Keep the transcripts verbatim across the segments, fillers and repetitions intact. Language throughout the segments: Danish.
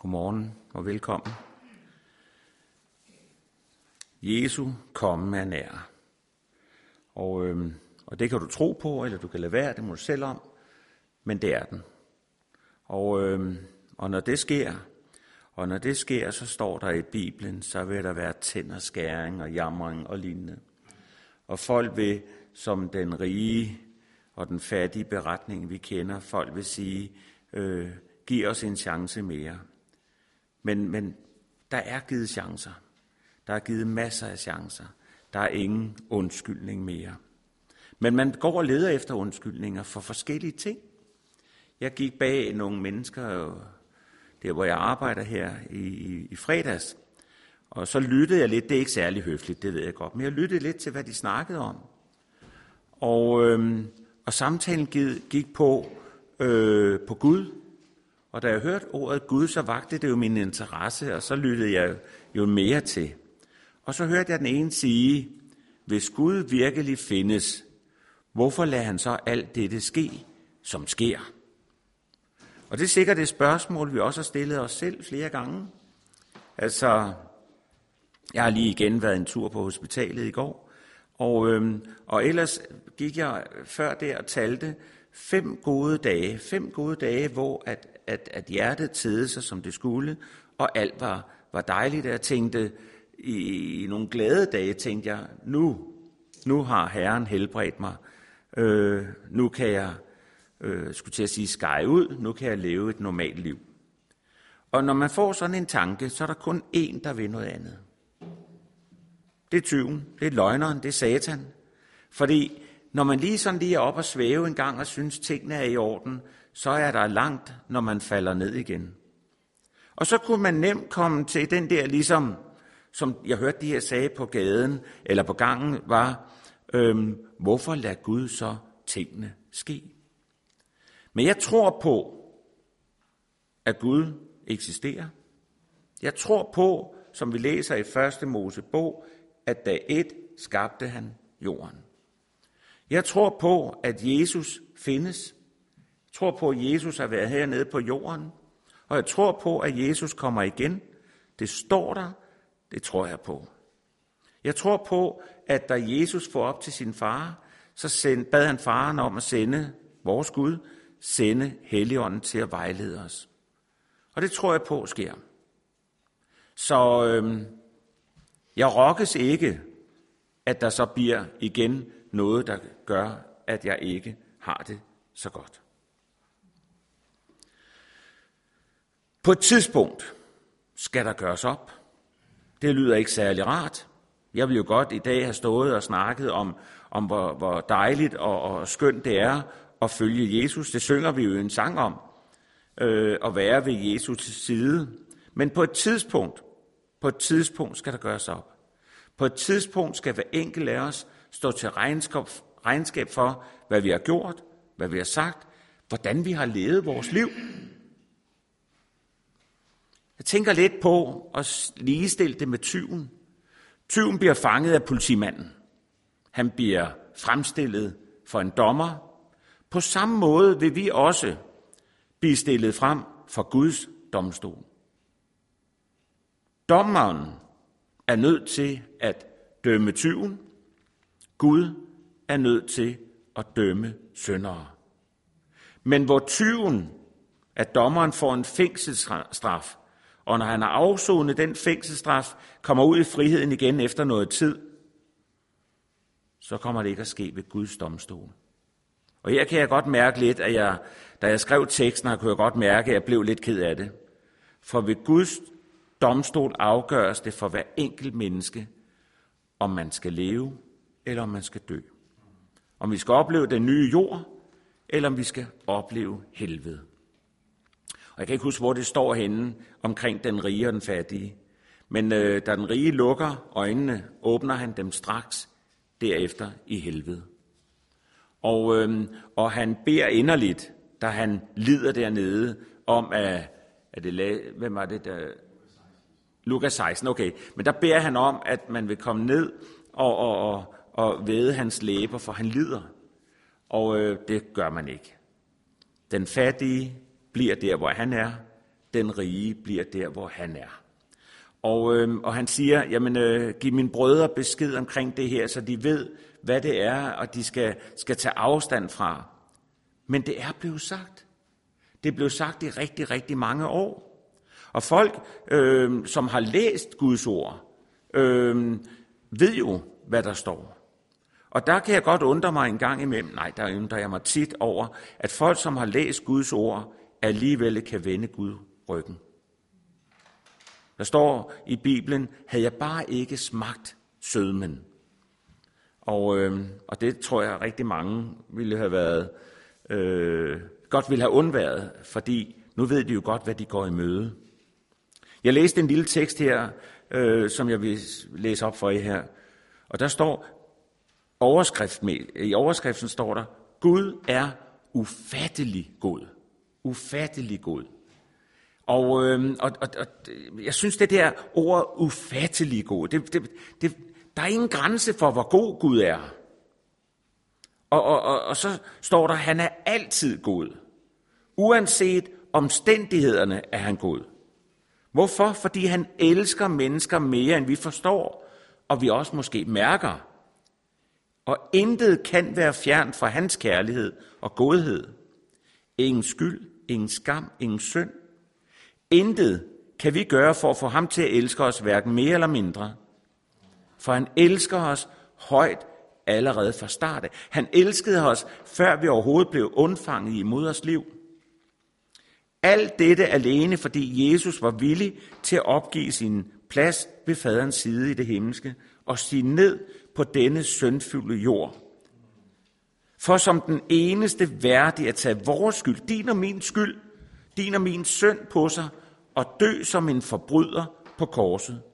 Godmorgen og velkommen. Jesu komme er nær. Og, øhm, og det kan du tro på, eller du kan lade være, det må du selv om, men det er den. Og, øhm, og når det sker, og når det sker, så står der i Bibelen, så vil der være tænder, skæring og jamring og lignende. Og folk vil, som den rige og den fattige beretning, vi kender, folk vil sige, øh, giv os en chance mere. Men, men der er givet chancer. Der er givet masser af chancer. Der er ingen undskyldning mere. Men man går og leder efter undskyldninger for forskellige ting. Jeg gik bag nogle mennesker, der hvor jeg arbejder her i, i, i fredags, og så lyttede jeg lidt. Det er ikke særlig høfligt, det ved jeg godt, men jeg lyttede lidt til, hvad de snakkede om. Og, øhm, og samtalen gik på, øh, på Gud. Og da jeg hørte ordet Gud, så vagte det jo min interesse, og så lyttede jeg jo mere til. Og så hørte jeg den ene sige, hvis Gud virkelig findes, hvorfor lader han så alt dette ske, som sker? Og det er sikkert et spørgsmål, vi også har stillet os selv flere gange. Altså, jeg har lige igen været en tur på hospitalet i går, og, øhm, og ellers gik jeg før der og talte fem gode dage, fem gode dage, hvor at, at, at hjertet tædede sig, som det skulle, og alt var, var dejligt. Jeg tænkte, i, i nogle glade dage, tænkte jeg, nu, nu har Herren helbredt mig, øh, nu kan jeg, øh, skulle til at sige, skære ud, nu kan jeg leve et normalt liv. Og når man får sådan en tanke, så er der kun én, der vil noget andet. Det er tyven, det er løgneren, det er Satan. Fordi når man lige sådan lige er op og svæve en gang og synes, tingene er i orden, så er der langt, når man falder ned igen. Og så kunne man nemt komme til den der, ligesom, som jeg hørte de her sagde på gaden, eller på gangen, var, øhm, hvorfor lader Gud så tingene ske? Men jeg tror på, at Gud eksisterer. Jeg tror på, som vi læser i første Mosebog, at da et skabte han jorden. Jeg tror på, at Jesus findes. Jeg tror på, at Jesus har været hernede på jorden. Og jeg tror på, at Jesus kommer igen. Det står der. Det tror jeg på. Jeg tror på, at da Jesus får op til sin far, så send, bad han faren om at sende vores Gud, sende Helligånden til at vejlede os. Og det tror jeg på sker. Så øhm, jeg rokkes ikke, at der så bliver igen noget, der gør, at jeg ikke har det så godt. På et tidspunkt skal der gøres op. Det lyder ikke særlig rart. Jeg vil jo godt i dag have stået og snakket om, om hvor, hvor dejligt og, og skønt det er at følge Jesus. Det synger vi jo en sang om, øh, at være ved Jesus side. Men på et tidspunkt, på et tidspunkt skal der gøres op. På et tidspunkt skal hver enkelt af os stå til regnskab, regnskab for, hvad vi har gjort, hvad vi har sagt, hvordan vi har levet vores liv. Jeg tænker lidt på at ligestille det med tyven. Tyven bliver fanget af politimanden. Han bliver fremstillet for en dommer. På samme måde vil vi også blive stillet frem for Guds domstol. Dommeren er nødt til at dømme tyven. Gud er nødt til at dømme syndere. Men hvor tyven, at dommeren får en fængselsstraf, og når han har afsonet den fængselsstraf, kommer ud i friheden igen efter noget tid, så kommer det ikke at ske ved Guds domstol. Og her kan jeg godt mærke lidt, at jeg, da jeg skrev teksten, kunne jeg godt mærke, at jeg blev lidt ked af det. For ved Guds domstol afgøres det for hver enkelt menneske, om man skal leve, eller om man skal dø. Om vi skal opleve den nye jord, eller om vi skal opleve helvede. Og jeg kan ikke huske, hvor det står henne omkring den rige og den fattige. Men øh, da den rige lukker øjnene, åbner han dem straks derefter i helvede. Og, øh, og han beder inderligt, da han lider dernede, om at, at det, hvem var det der? Lukas seksten, okay. Men der beder han om, at man vil komme ned og, og, og, og væde hans læber, for han lider. Og øh, det gør man ikke. Den fattige bliver der, hvor han er. den rige bliver der, hvor han er. Og, øh, og han siger, jamen øh, giv mine brødre besked omkring det her, så de ved, hvad det er, og de skal, skal tage afstand fra. Men det er blevet sagt. Det blev sagt i rigtig, rigtig mange år. Og folk, øh, som har læst Guds ord, øh, ved jo, hvad der står. Og der kan jeg godt undre mig en gang imellem, nej, der undrer jeg mig tit over, at folk, som har læst Guds ord, alligevel kan vende Gud ryggen. Der står i Bibelen, havde jeg bare ikke smagt sødmen. Og, øh, og det tror jeg rigtig mange ville have været, øh, godt ville have undværet, fordi nu ved de jo godt, hvad de går i møde. Jeg læste en lille tekst her, øh, som jeg vil læse op for jer her. Og der står, overskrift med, i overskriften står der, Gud er ufattelig god. Ufattelig god. Og, øh, og, og, og jeg synes, det der ord ufattelig god, det, det, det, der er ingen grænse for, hvor god Gud er. Og, og, og, og så står der, han er altid god. Uanset omstændighederne er han god. Hvorfor? Fordi han elsker mennesker mere, end vi forstår, og vi også måske mærker. Og intet kan være fjernt fra hans kærlighed og godhed. Ingen skyld, ingen skam, ingen synd. Intet kan vi gøre for at få ham til at elske os, hverken mere eller mindre. For han elsker os højt allerede fra start. Han elskede os, før vi overhovedet blev undfanget i moders liv. Alt dette alene, fordi Jesus var villig til at opgive sin plads ved faderens side i det himmelske og stige ned på denne syndfyldte jord. For som den eneste værdig at tage vores skyld, din og min skyld, din og min synd på sig, og dø som en forbryder på korset.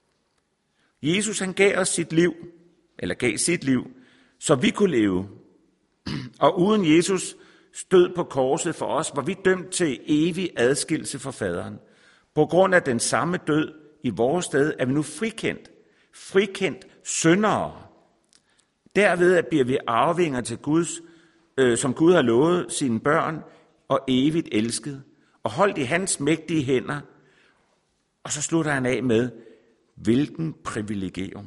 Jesus han gav os sit liv, eller gav sit liv, så vi kunne leve. Og uden Jesus stød på korset for os, var vi dømt til evig adskillelse fra faderen. På grund af den samme død i vores sted er vi nu frikendt. Frikendt syndere. Derved bliver vi arvinger til Guds, øh, som Gud har lovet sine børn, og evigt elsket, og holdt i hans mægtige hænder. Og så slutter han af med, hvilken privilegium.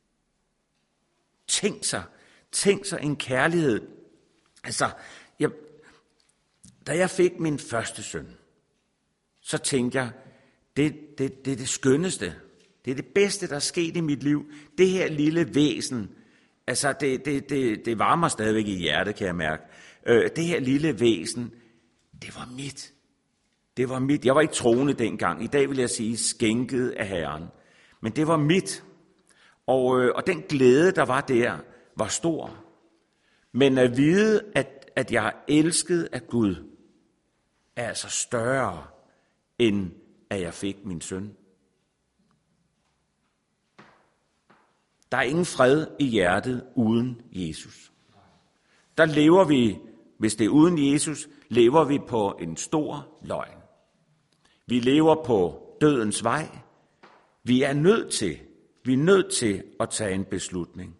Tænk sig, tænk sig en kærlighed. Altså, jeg, da jeg fik min første søn, så tænkte jeg, det, det, det er det skønneste. Det er det bedste, der er sket i mit liv. Det her lille væsen, altså det, det, det, det varmer stadigvæk i hjertet, kan jeg mærke. Øh, det her lille væsen, det var mit. Det var mit. Jeg var ikke troende dengang. I dag vil jeg sige skænket af Herren. Men det var mit. Og, øh, og den glæde, der var der, var stor. Men at vide, at, at jeg er elsket af Gud, er altså større, end at jeg fik min søn. Der er ingen fred i hjertet uden Jesus. Der lever vi, hvis det er uden Jesus, lever vi på en stor løgn. Vi lever på dødens vej. Vi er nødt til, vi er nødt til at tage en beslutning.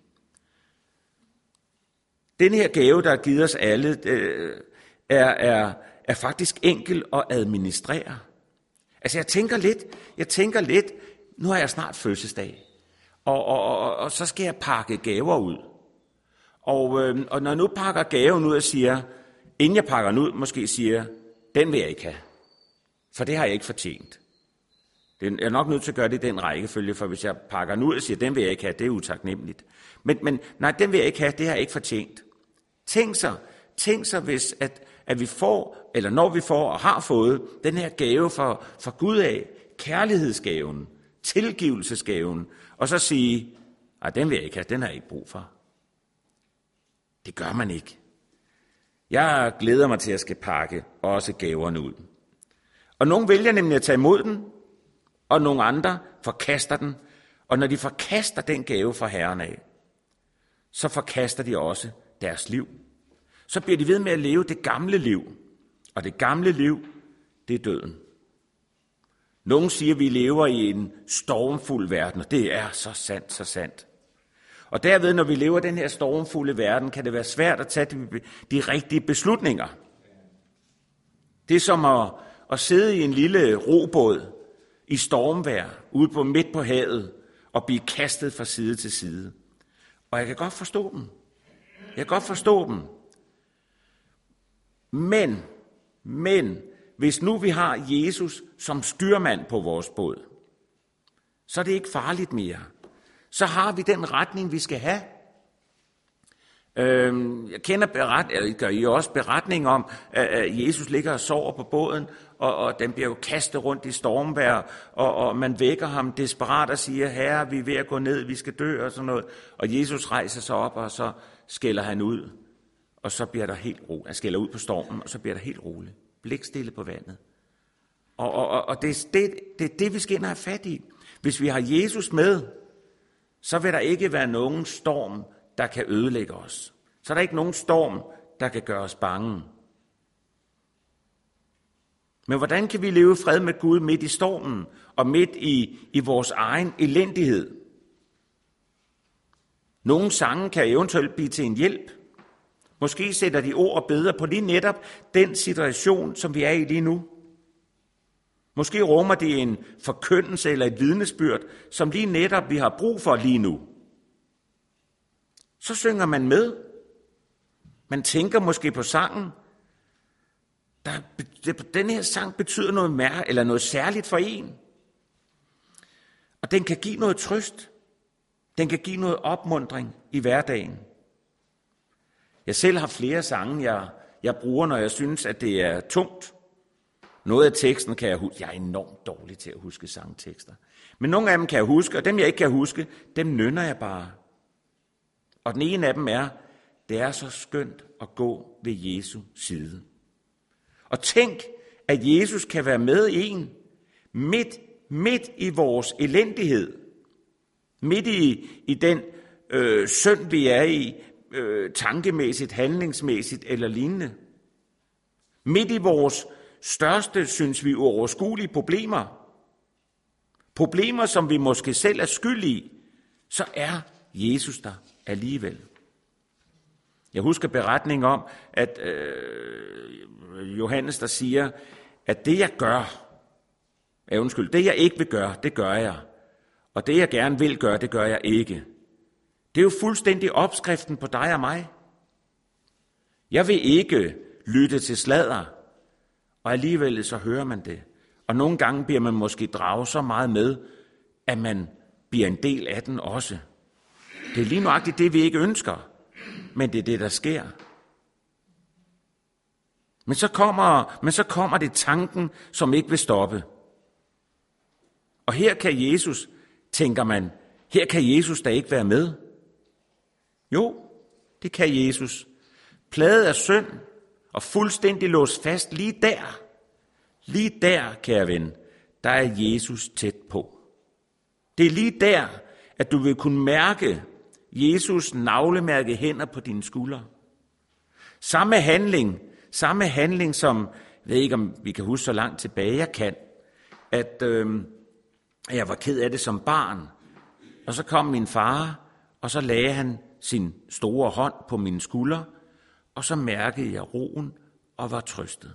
Den her gave, der er givet os alle, er, er, er faktisk enkel at administrere. Altså jeg tænker lidt, jeg tænker lidt, nu har jeg snart fødselsdag, og, og, og, og så skal jeg pakke gaver ud. Og, øh, og når jeg nu pakker gaven ud og siger, inden jeg pakker den ud, måske siger, den vil jeg ikke have, for det har jeg ikke fortjent. Jeg er nok nødt til at gøre det i den rækkefølge, for hvis jeg pakker den ud og siger, den vil jeg ikke have, det er utaknemmeligt. Men, men nej, den vil jeg ikke have, det har jeg ikke fortjent. Tænk sig, tænk sig hvis at, at vi får, eller når vi får og har fået, den her gave fra, fra Gud af, kærlighedsgaven, tilgivelsesgaven, og så sige, nej, den vil jeg ikke have, den har jeg ikke brug for. Det gør man ikke. Jeg glæder mig til, at jeg skal pakke også gaverne ud. Og nogle vælger nemlig at tage imod den, og nogle andre forkaster den. Og når de forkaster den gave fra Herren af, så forkaster de også deres liv. Så bliver de ved med at leve det gamle liv. Og det gamle liv, det er døden. Nogle siger, at vi lever i en stormfuld verden, og det er så sandt, så sandt. Og derved, når vi lever i den her stormfulde verden, kan det være svært at tage de, de rigtige beslutninger. Det er som at, at sidde i en lille robåd i stormvejr ude på midt på havet og blive kastet fra side til side. Og jeg kan godt forstå dem. Jeg kan godt forstå dem. Men, men, hvis nu vi har Jesus som styrmand på vores båd, så er det ikke farligt mere. Så har vi den retning, vi skal have. Jeg kender beretning, eller gør I også beretning om, at Jesus ligger og sover på båden, og, og den bliver jo kastet rundt i stormvejr, og, og man vækker ham desperat og siger, herre, vi er ved at gå ned, vi skal dø, og sådan noget. Og Jesus rejser sig op, og så skælder han ud, og så bliver der helt roligt. Han skælder ud på stormen, og så bliver der helt roligt. Blikstille på vandet. Og, og, og det er det, det, det, vi skal ind og have fat i. Hvis vi har Jesus med, så vil der ikke være nogen storm, der kan ødelægge os. Så er der ikke nogen storm, der kan gøre os bange. Men hvordan kan vi leve fred med Gud midt i stormen og midt i, i vores egen elendighed? Nogle sange kan eventuelt blive til en hjælp. Måske sætter de ord og billeder på lige netop den situation, som vi er i lige nu. Måske rummer de en forkyndelse eller et vidnesbyrd, som lige netop vi har brug for lige nu. Så synger man med. Man tænker måske på sangen. Der, den her sang betyder noget mere, eller noget særligt for en. Og den kan give noget trøst. Den kan give noget opmuntring i hverdagen. Jeg selv har flere sange, jeg, jeg bruger, når jeg synes, at det er tungt. Noget af teksten kan jeg huske. Jeg er enormt dårlig til at huske sangtekster. Men nogle af dem kan jeg huske, og dem jeg ikke kan huske, dem nynner jeg bare. Og den ene af dem er, det er så skønt at gå ved Jesu side. Og tænk, at Jesus kan være med i en midt, midt i vores elendighed. Midt i, i den øh, synd, vi er i, øh, tankemæssigt, handlingsmæssigt eller lignende. Midt i vores største, synes vi, uoverskuelige problemer. Problemer, som vi måske selv er skyld i, så er Jesus der alligevel. Jeg husker beretning om, at øh, Johannes der siger, at det jeg gør, ja, undskyld, det jeg ikke vil gøre, det gør jeg. Og det jeg gerne vil gøre, det gør jeg ikke. Det er jo fuldstændig opskriften på dig og mig. Jeg vil ikke lytte til sladder, og alligevel så hører man det. Og nogle gange bliver man måske draget så meget med, at man bliver en del af den også. Det er lige nøjagtigt det, vi ikke ønsker, men det er det, der sker. Men så kommer, men så kommer det tanken, som ikke vil stoppe. Og her kan Jesus, tænker man, her kan Jesus da ikke være med. Jo, det kan Jesus. Plaget af synd og fuldstændig låst fast lige der. Lige der, kære ven, der er Jesus tæt på. Det er lige der, at du vil kunne mærke Jesus navlemærke hænder på dine skuldre. Samme handling, samme handling som, jeg ved ikke om vi kan huske så langt tilbage, jeg kan, at øh, jeg var ked af det som barn. Og så kom min far, og så lagde han sin store hånd på mine skuldre, og så mærkede jeg roen og var trøstet.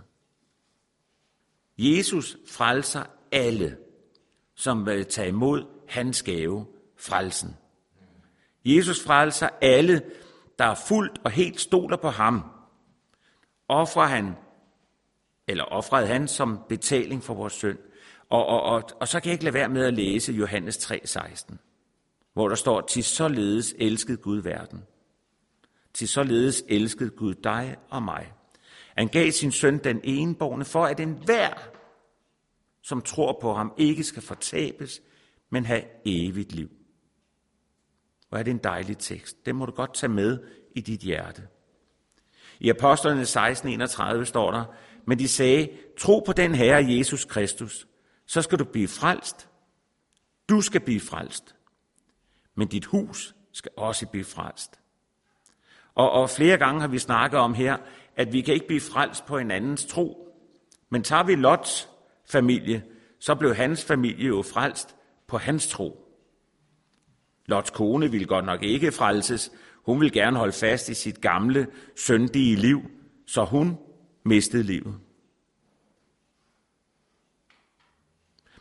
Jesus frelser alle, som vil tage imod hans gave, frelsen. Jesus frelser alle, der er fuldt og helt stoler på ham. Offrer han, eller offrede han som betaling for vores synd. Og, og, og, og så kan jeg ikke lade være med at læse Johannes tre seksten, hvor der står, til således elskede Gud verden. Til således elskede Gud dig og mig. Han gav sin søn den enbårne, for at enhver, som tror på ham, ikke skal fortabes, men have evigt liv. Hvor er det en dejlig tekst. Det må du godt tage med i dit hjerte. I Apostlene seksten enogtredive står der, men de sagde, tro på den Herre Jesus Kristus, så skal du blive frelst. Du skal blive frelst. Men dit hus skal også blive frelst. Og, og flere gange har vi snakket om her, at vi kan ikke blive frelst på en andens tro. Men tager vi Lots familie, så blev hans familie jo frelst på hans tro. Lots kone ville godt nok ikke frelses. Hun ville gerne holde fast i sit gamle, syndige liv, så hun mistede livet.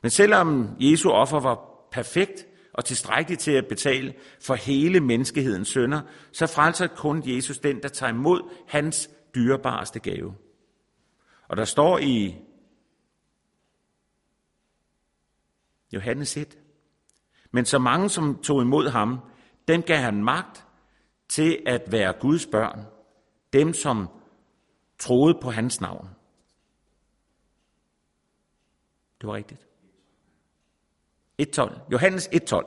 Men selvom Jesu offer var perfekt og tilstrækkeligt til at betale for hele menneskehedens synder, så frelser kun Jesus den, der tager imod hans dyrebareste gave. Og der står i Johannes et, men så mange, som tog imod ham, dem gav han magt til at være Guds børn, dem som troede på hans navn. Det var rigtigt. et tolv. Johannes et tolv.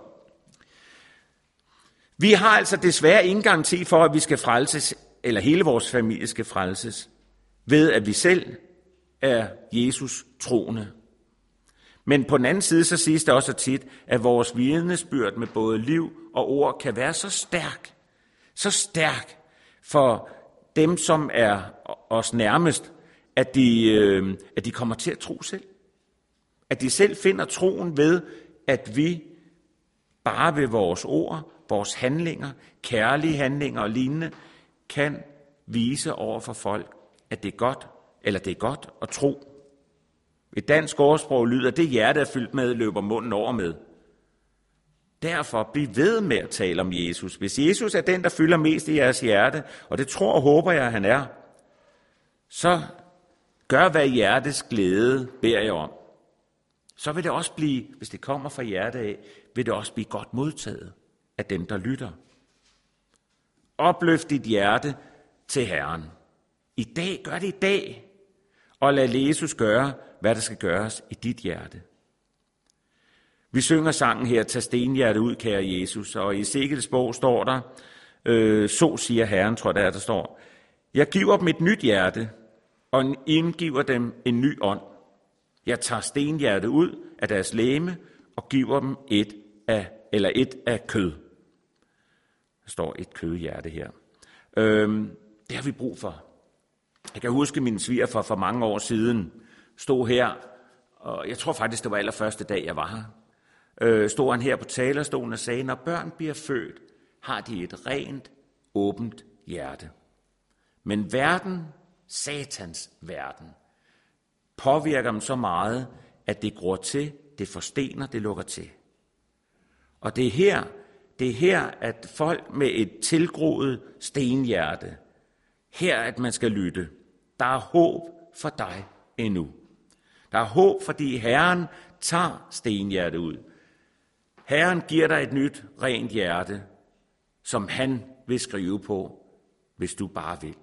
Vi har altså desværre ingen garanti for, at vi skal frelses, eller hele vores familie skal frelses, ved at vi selv er Jesus troende. Men på den anden side, så siges det også tit, at vores vidnesbyrd med både liv og ord kan være så stærk, så stærk for dem, som er os nærmest, at de, øh, at de kommer til at tro selv. At de selv finder troen ved, at vi bare ved vores ord, vores handlinger, kærlige handlinger og lignende, kan vise over for folk, at det er godt, eller det er godt at tro. Et dansk ordsprog lyder, det hjerte er fyldt med, løber munden over med. Derfor bliv ved med at tale om Jesus. Hvis Jesus er den, der fylder mest i jeres hjerte, og det tror og håber jeg, han er, så gør, hvad hjertes glæde beder jeg om. Så vil det også blive, hvis det kommer fra hjertet af, vil det også blive godt modtaget af dem, der lytter. Opløft dit hjerte til Herren. I dag, gør det i dag, og lad Jesus gøre, hvad der skal gøres i dit hjerte. Vi synger sangen her, tag stenhjertet ud, kære Jesus, og i Ezekiels bog står der, øh, så siger Herren, tror jeg der, der står, jeg giver dem et nyt hjerte, og indgiver dem en ny ånd. Jeg tager stenhjertet ud af deres legeme, og giver dem et af, eller et af kød. Der står et kødhjerte her. Øhm, det har vi brug for. Jeg kan huske min svigerfar for mange år siden, stod her, og jeg tror faktisk, det var allerførste dag, jeg var her, øh, stod han her på talerstolen og sagde, når børn bliver født, har de et rent, åbent hjerte. Men verden, Satans verden, påvirker dem så meget, at det gror til, det forstener, det lukker til. Og det er her, det er her, at folk med et tilgroet stenhjerte, her at man skal lytte. Der er håb for dig endnu. Der er håb, fordi Herren tager stenhjertet ud. Herren giver dig et nyt, rent hjerte, som han vil skrive på, hvis du bare vil.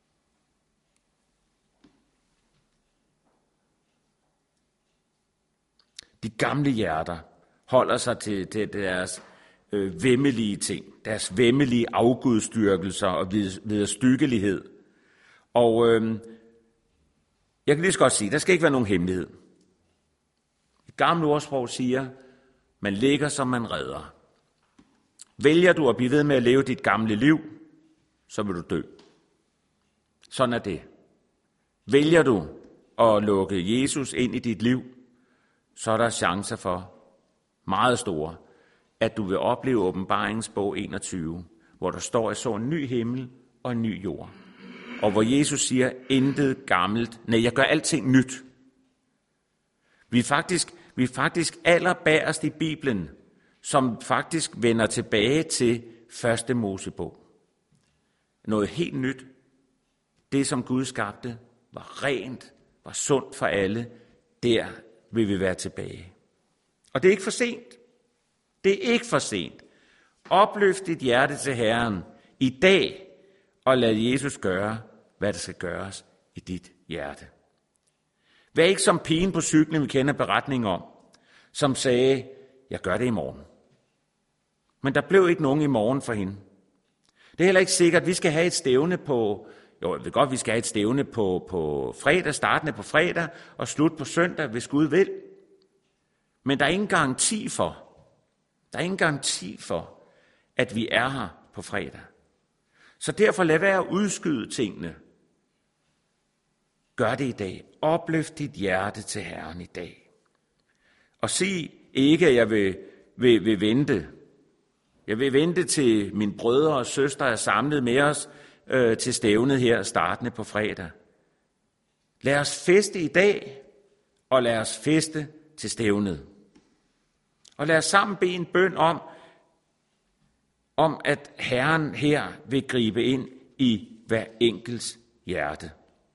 De gamle hjerter holder sig til, til deres øh, væmmelige ting, deres væmmelige afgudstyrkelser og vederstyggelighed. Og øh, jeg kan lige så godt sige, der skal ikke være nogen hemmelighed. Et gammelt ordsprog siger, man ligger som man redder. Vælger du at blive ved med at leve dit gamle liv, så vil du dø. Sådan er det. Vælger du at lukke Jesus ind i dit liv, så er der chancer for, meget store, at du vil opleve Åbenbaringens bog enogtyve, hvor der står, at så en ny himmel og en ny jord. Og hvor Jesus siger, intet gammelt, nej, jeg gør alting nyt. Vi er faktisk, vi er faktisk allerbærest i Bibelen, som faktisk vender tilbage til første Mosebog. Noget helt nyt. Det, som Gud skabte, var rent, var sundt for alle. Der vil vi være tilbage. Og det er ikke for sent. Det er ikke for sent. Opløft dit hjerte til Herren i dag, og lad Jesus gøre, hvad der skal gøres i dit hjerte. Vær ikke som pigen på cyklen, vi kender beretningen om, som sagde, jeg gør det i morgen. Men der blev ikke nogen i morgen for hende. Det er heller ikke sikkert, at vi skal have et stævne på, jo, jeg ved godt, vi skal have et stævne på, på fredag, startende på fredag og slut på søndag, hvis Gud vil. Men der er ingen garanti for, der er ingen garanti for, at vi er her på fredag. Så derfor lad være at udskyde tingene. Gør det i dag. Opløft dit hjerte til Herren i dag. Og sig ikke, at jeg vil, vil, vil vente. Jeg vil vente til mine brødre og søstre er samlet med os øh, til stævnet her startende på fredag. Lad os feste i dag, og lad os feste til stævnet. Og lad os sammen bede en bøn om, om at Herren her vil gribe ind i hver enkelts hjerte.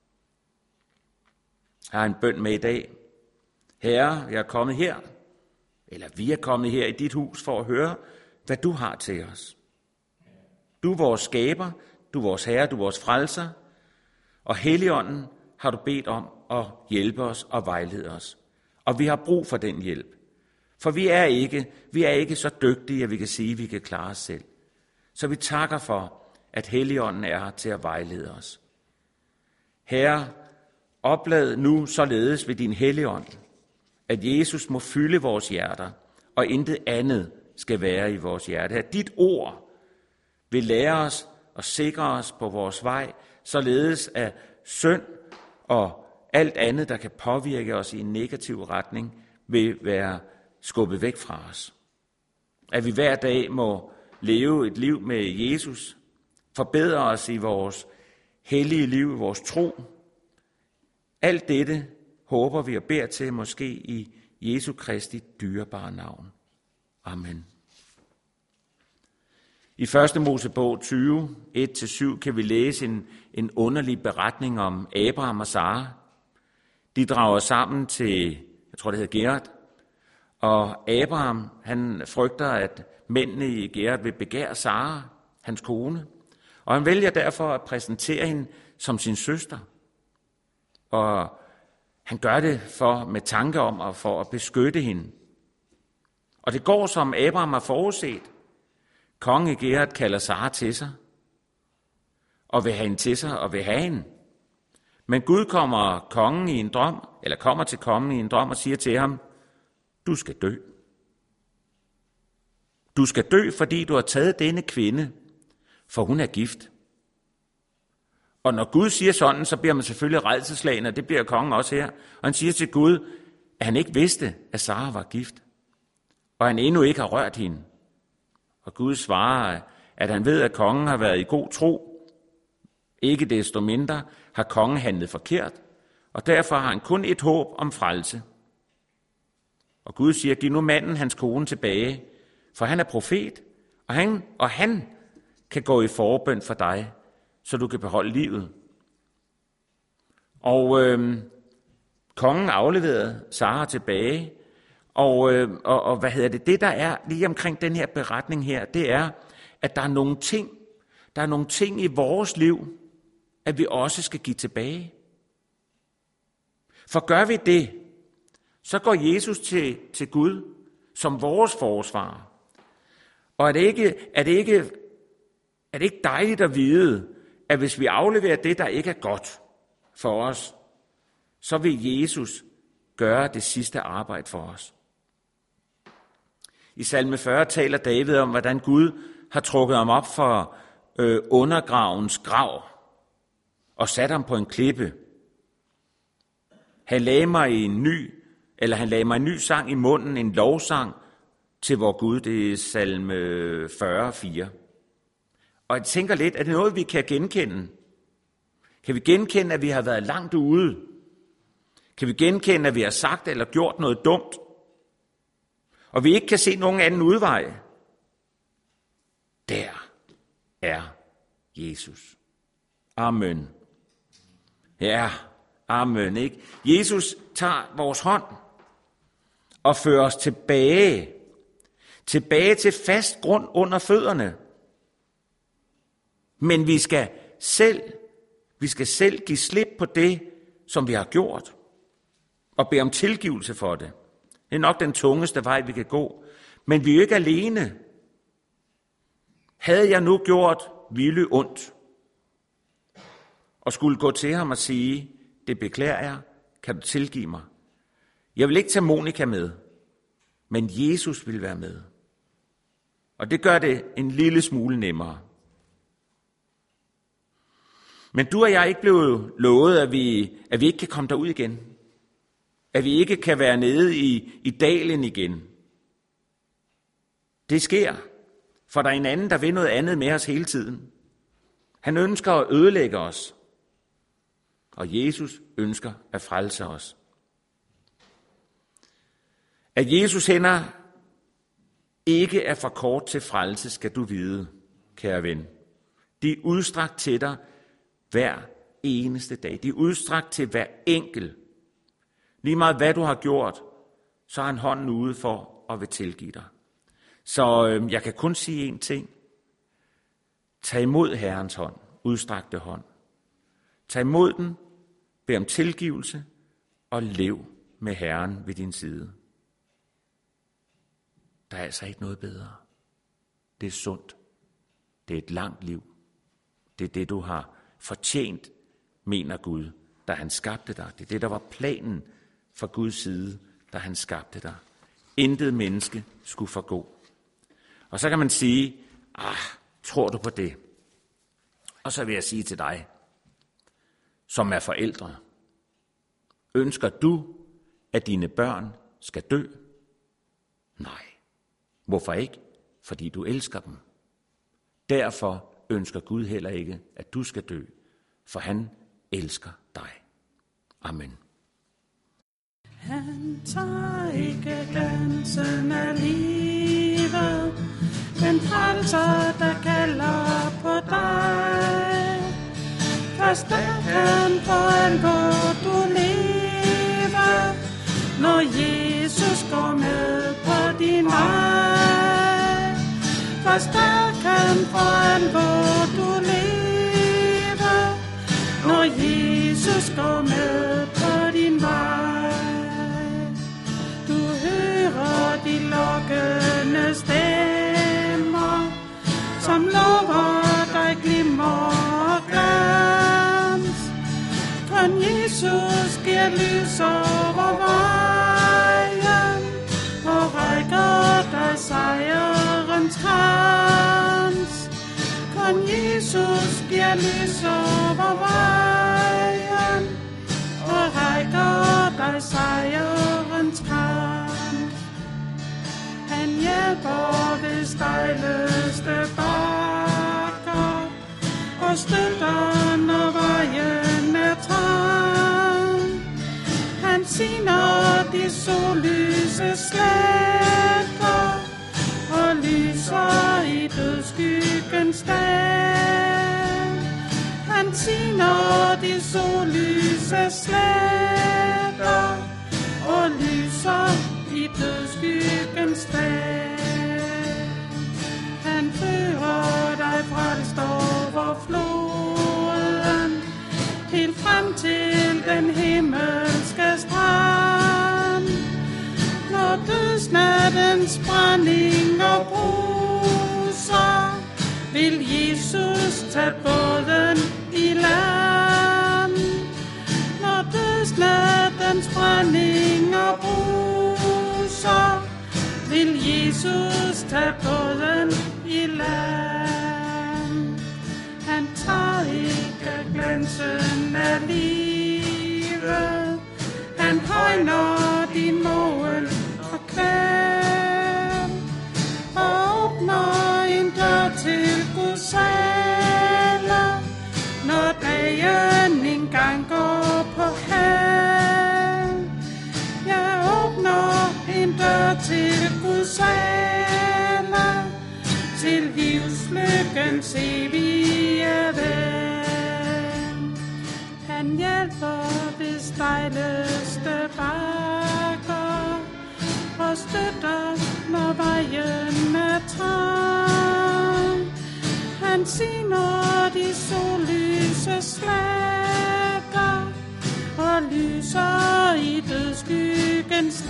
Jeg har en bøn med i dag. Herre, jeg er kommet her, eller vi er kommet her i dit hus for at høre, hvad du har til os. Du er vores skaber, du er vores herre, du er vores frelser, og Helligånden har du bedt om at hjælpe os og vejlede os. Og vi har brug for den hjælp. For vi er ikke, vi er ikke så dygtige, at vi kan sige, at vi kan klare os selv. Så vi takker for, at Helligånden er her til at vejlede os. Herre, oplad nu således ved din Helligånd, at Jesus må fylde vores hjerter, og intet andet skal være i vores hjerte. At dit ord vil lære os og sikre os på vores vej, således at synd og alt andet, der kan påvirke os i en negativ retning, vil være skubbet væk fra os. At vi hver dag må leve et liv med Jesus, forbedre os i vores hellige liv, vores tro. Alt dette håber vi og beder til måske i Jesu Kristi dyrebare navn. Amen. I første Mosebog tyve, et til syv kan vi læse en, en underlig beretning om Abraham og Sara. De drager sammen til, jeg tror det hedder Gerar, og Abraham, han frygter, at mændene i Gerar vil begære Sara, hans kone, og han vælger derfor at præsentere hende som sin søster. Og han gør det for med tanke om og for at beskytte hende. Og det går, som Abraham har forudset. Kongen i Gerar kalder Sara til sig, og vil have hende til sig, og vil have hende. Men Gud kommer kongen i en drøm, eller kommer til kongen i en drøm og siger til ham, du skal dø. Du skal dø, fordi du har taget denne kvinde, for hun er gift. Og når Gud siger sådan, så bliver man selvfølgelig rædselsslagen, og det bliver kongen også her. Og han siger til Gud, at han ikke vidste, at Sara var gift, og han endnu ikke har rørt hende. Og Gud svarer, at han ved, at kongen har været i god tro. Ikke desto mindre har kongen handlet forkert, og derfor har han kun et håb om frelse. Og Gud siger, giv nu manden hans kone tilbage, for han er profet, og han, og han kan gå i forbøn for dig, så du kan beholde livet. Og øh, kongen afleverede Sara tilbage, og, øh, og, og hvad hedder det? Det, der er lige omkring den her beretning her, det er, at der er nogle ting, der er nogle ting i vores liv, at vi også skal give tilbage. For gør vi det, så går Jesus til, til Gud som vores forsvarer. Og er det ikke, er det ikke, er det ikke dejligt at vide, at hvis vi afleverer det, der ikke er godt for os, så vil Jesus gøre det sidste arbejde for os. I salme fyrre taler David om, hvordan Gud har trukket ham op for øh, undergravens grav og sat ham på en klippe. Han lagde mig i en ny, eller han lagde mig en ny sang i munden, en lovsang til vor Gud, det er salme fyrre, fire. Og jeg tænker lidt, er det noget, vi kan genkende? Kan vi genkende, at vi har været langt ude? Kan vi genkende, at vi har sagt eller gjort noget dumt? Og vi ikke kan se nogen anden udvej? Der er Jesus. Amen. Ja, amen, ikke? Jesus tager vores hånd og fører os tilbage. Tilbage til fast grund under fødderne. Men vi skal selv, vi skal selv give slip på det, som vi har gjort, og bede om tilgivelse for det. Det er nok den tungeste vej, vi kan gå. Men vi er jo ikke alene. Havde jeg nu gjort vilde ondt, og skulle gå til ham og sige, det beklager jeg, kan du tilgive mig? Jeg vil ikke tage Monika med, men Jesus vil være med. Og det gør det en lille smule nemmere. Men du og jeg er ikke blevet lovet, at vi, at vi ikke kan komme derud igen. At vi ikke kan være nede i, i dalen igen. Det sker, for der er en anden, der vil noget andet med os hele tiden. Han ønsker at ødelægge os, og Jesus ønsker at frelse os. At Jesus hænder ikke er for kort til frelse, skal du vide, kære ven. De er udstrakt til dig hver eneste dag. De er udstrakt til hver enkelt. Lige meget hvad du har gjort, så har han hånden ude for at vil tilgive dig. Så øh, jeg kan kun sige én ting. Tag imod Herrens hånd, udstrakte hånd. Tag imod den, bed om tilgivelse og lev med Herren ved din side. Der er altså ikke noget bedre. Det er sundt. Det er et langt liv. Det er det, du har fortjent, mener Gud, da han skabte dig. Det er det, der var planen fra Guds side, da han skabte dig. Intet menneske skulle forgå. Og så kan man sige, ah, tror du på det? Og så vil jeg sige til dig, som er forældre, ønsker du, at dine børn skal dø? Nej. Hvorfor ikke? Fordi du elsker dem. Derfor ønsker Gud heller ikke, at du skal dø, for han elsker dig. Amen. Han tager ikke glansen af livet, men frelser, der kalder på dig. Først der kan for alvor du lever, når Jesus går med på din vej. Først der kan for alvor du lever, når Jesus går med på din vej. Du hører de lokkende stemmer, som lover dig glimmer og glans. Kun Jesus giver lys over vejen og rækker dig sejrens krans. Kun Jesus giver lys over vejen og rækker dig sejrens krans. Han hjælper ved stejleste bakker og støtter, når vejen er trang. Han signer de sollyse sletter og lyser i dødsskyggens dal. Han signer de sollyse sletter og lyser i dødsskyggens dal. Han fører dig frelst over floden, helt frem til den himmelske strand. Når dødsnattens brænding og bruser, vil Jesus tage båden i land. Når dødsnattens brænding og bruser, vil Jesus tage båden i land. Han tager ikke glansen af livet, han højner din mål og kvæl, og åbner en dør til Guds sale, når dagen engang går på hal. Jeg åbner en dør til Guds sale, til livslykkens evige ven. Han hjælper ved stejleste bakker og støtter, når vejen er trang. Han signer de sollyse sletter og lyser i dødsskyggens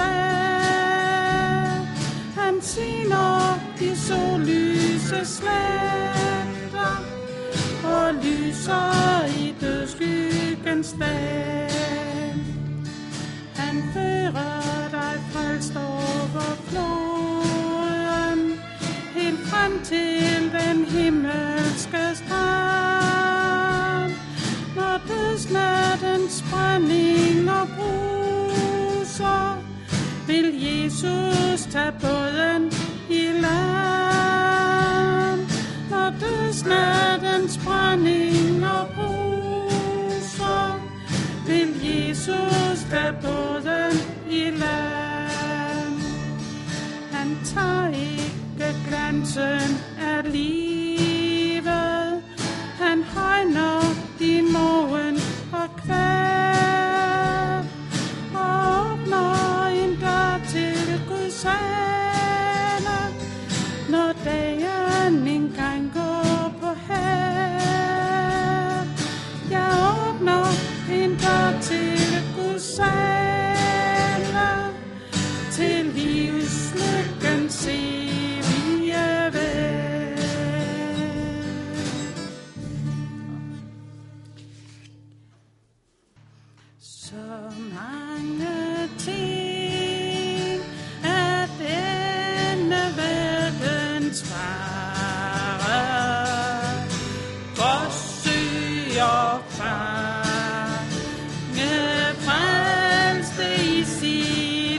dal. Han signer de sollyse sletter og lyser i dødsskyggens dal. Han fører dig frelst over floden, helt frem til den himmelske strand. Når dødsnattens brænding og bruser, vil Jesus tage båden i land. Når dødsnattens brænding og bruser, vil Jesus tage båden i land. han tager ikke glansen af livet. Han højner din morgen og kvær, og åbner en dør til Guds hænder, når dagen engang går på her. Jeg åbner en dør til Guds hænder, til livs lykkens evige vej. Så mange ting er denne verdens fare, forsøger fange frelste i sit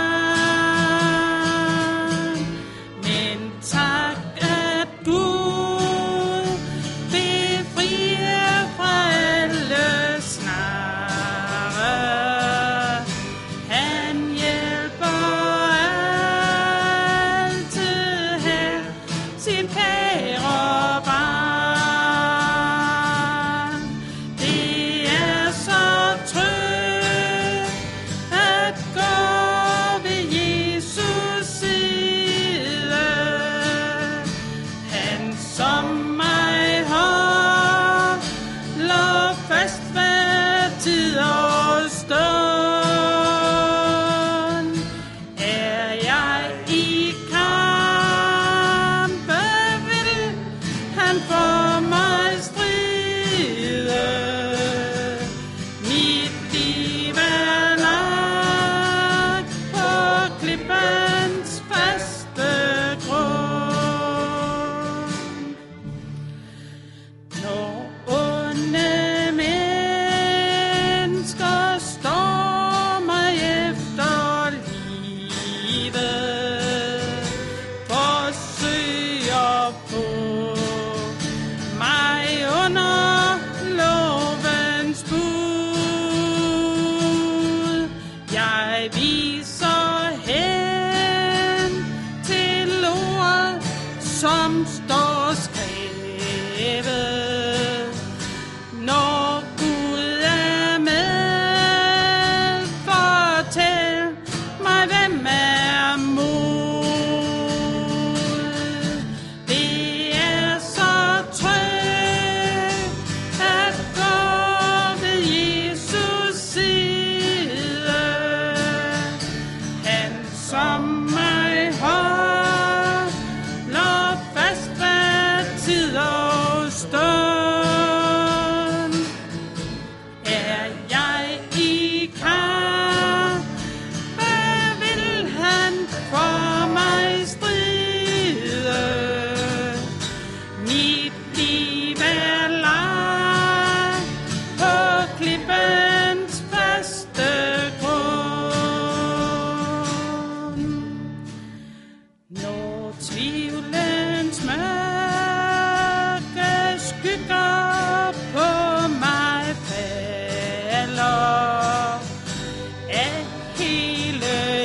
gang. Men tak at Gud befrier fra alle snare. Han hjælper altid her sin kære barn. Det er så trygt at gå ved Jesus side. Han som mig holder fast hver tid og stund. Er jeg i kampe, vil han for mig stride. Mit liv er lagt på klippens faste grund. Når onde mennesker står mig efter livet, forsøger på mig under lovens bud. Jeg viser hen til ordet, som står skrevet. Når Gud er med, fortæl mig, hvem er mod. Det er så trygt at gå ved Jesus side. Han som mig holder fast hver tid og stund. Er jeg i kamp, hvad vil han for mig stride? Mit liv er lagt på klippens faste grund. Når tvivlens mørke skygger på mig falder, af hele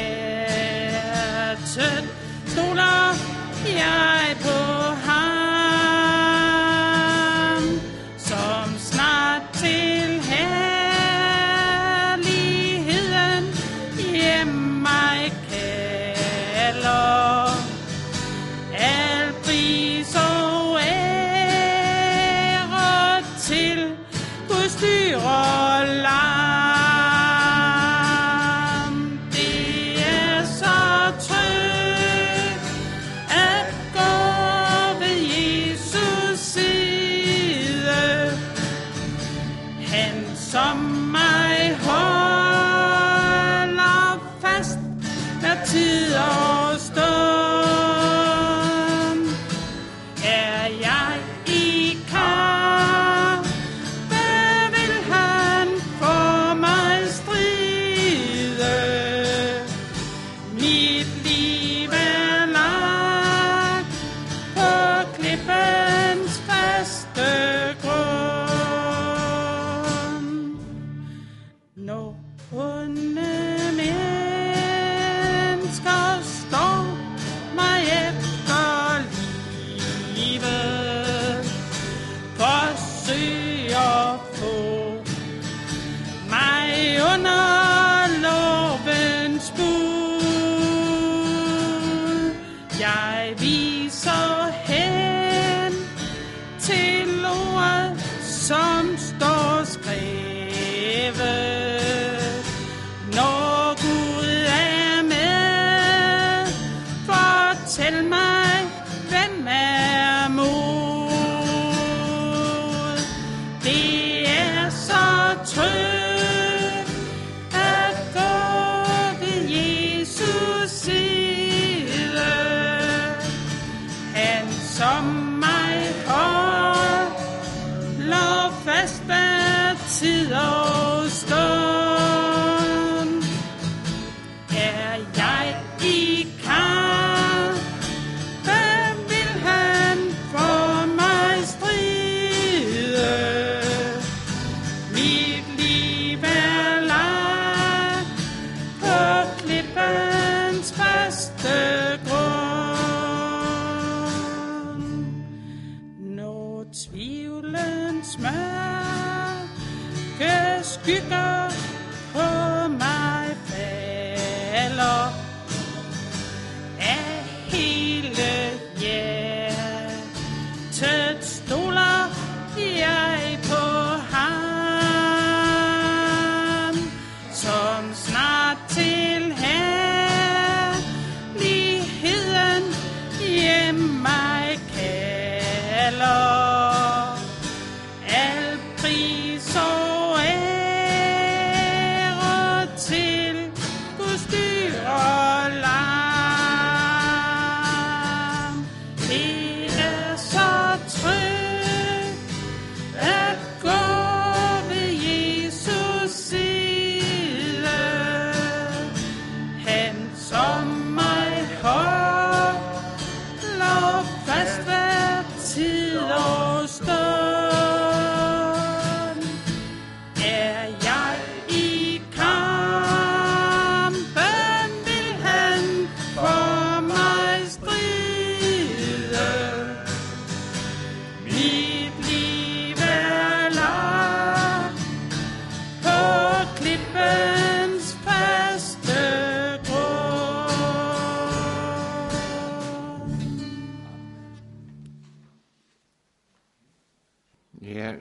hjertet stoler jeg på ham, som snart til herligheden hjem mig kalder. Al pris og ære til Guds dyre lam. Det er så trygt at gå ved Jesus side. Han som mig holder fast hver tid og stund. Er jeg i kamp, hvad vil han for mig stride? Mit liv er lagt på klippens faste grund. Når onde mennesker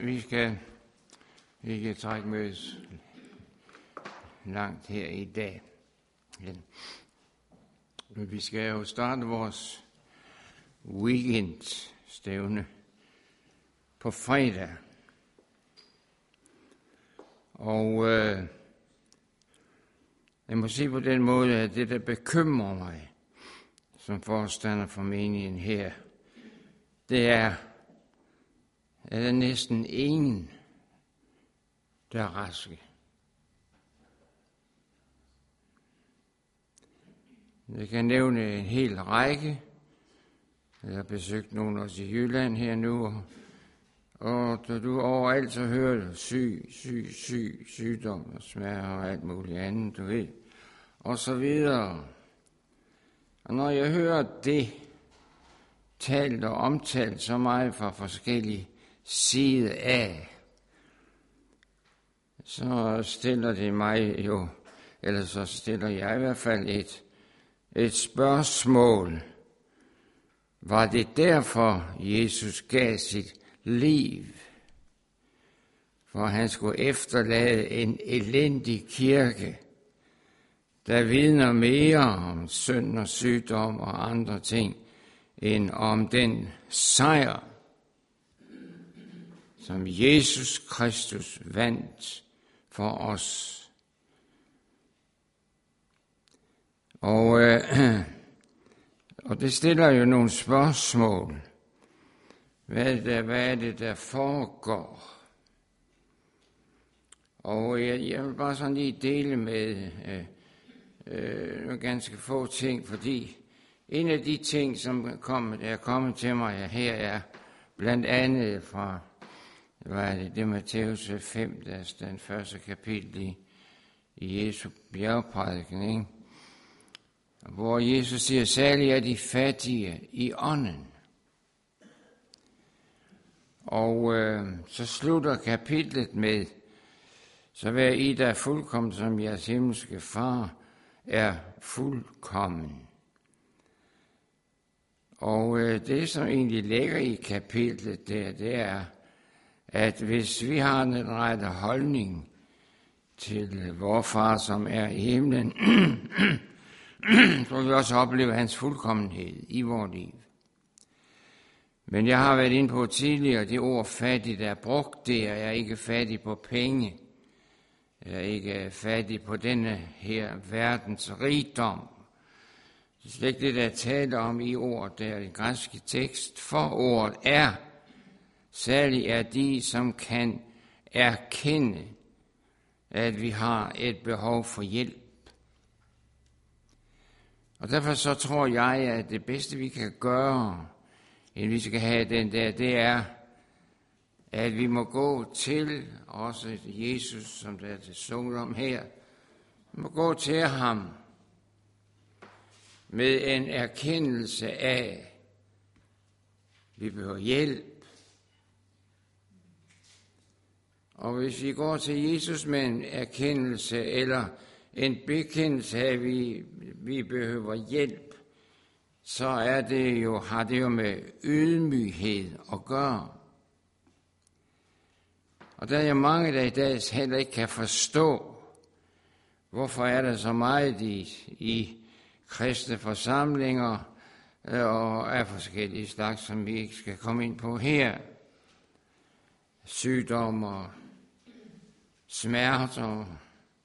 vi skal ikke trække mødes langt her i dag. Men vi skal jo starte vores weekendstævne på fredag. Og øh, jeg må sige på den måde, at det, der bekymrer mig som forstander for menigheden her, det er, at der er næsten ingen, der er raske. Jeg kan nævne en hel række. Jeg har besøgt nogen også i Jylland her nu, og du overalt så hører du syg, syg, syg, sygdom og smerter og alt muligt andet, du ved, og så videre. Og når jeg hører det talt og omtalt så meget fra forskellige sider af, så stiller det mig jo, eller så stiller jeg i hvert fald et, et spørgsmål. Var det derfor, Jesus gav sit liv? For han skulle efterlade en elendig kirke, der vidner mere om synd og sygdom og andre ting, end om den sejr, som Jesus Kristus vandt for os. Og, øh, og det stiller jo nogle spørgsmål. Hvad er det, hvad er det der foregår? Og jeg, jeg vil bare sådan lige dele med øh, øh, nogle ganske få ting, fordi en af de ting, som kom, der er kommet til mig her, er blandt andet fra, hvad er det, det Matthæus fem, der er den første kapitel i, i Jesu bjergprædiken, ikke? Hvor Jesus siger, særlig er de fattige i ånden. Og øh, så slutter kapitlet med, så vær I, der er fuldkommen, som jeres himmelske far er fuldkommen. Og øh, det, som egentlig ligger i kapitlet der, det er, at hvis vi har den rette holdning til vor far, som er i himlen, så vil vi også opleve hans fuldkommenhed i vores liv. Men jeg har været inde på tidligere, det ord fattig, der er brugt der, jeg er ikke fattig på penge. Jeg er ikke fattig på denne her verdens rigdom. Det er slet ikke det, der taler om i ordet der i græske tekst. For ordet er, særligt er de, som kan erkende, at vi har et behov for hjælp. Og derfor så tror jeg, at det bedste, vi kan gøre, inden vi skal have den der, det er, at vi må gå til, også Jesus, som der er til sunget om her, vi må gå til ham med en erkendelse af, at vi behøver hjælp. Og hvis vi går til Jesus med en erkendelse eller en bekendelse af, at vi, vi behøver hjælp, så er det jo, har det jo med ydmyghed at gøre. Og der er jo mange, der i dag heller ikke kan forstå, hvorfor er der så meget i, i kristne forsamlinger og af forskellige slags, som vi ikke skal komme ind på her. Sygdom og smerter,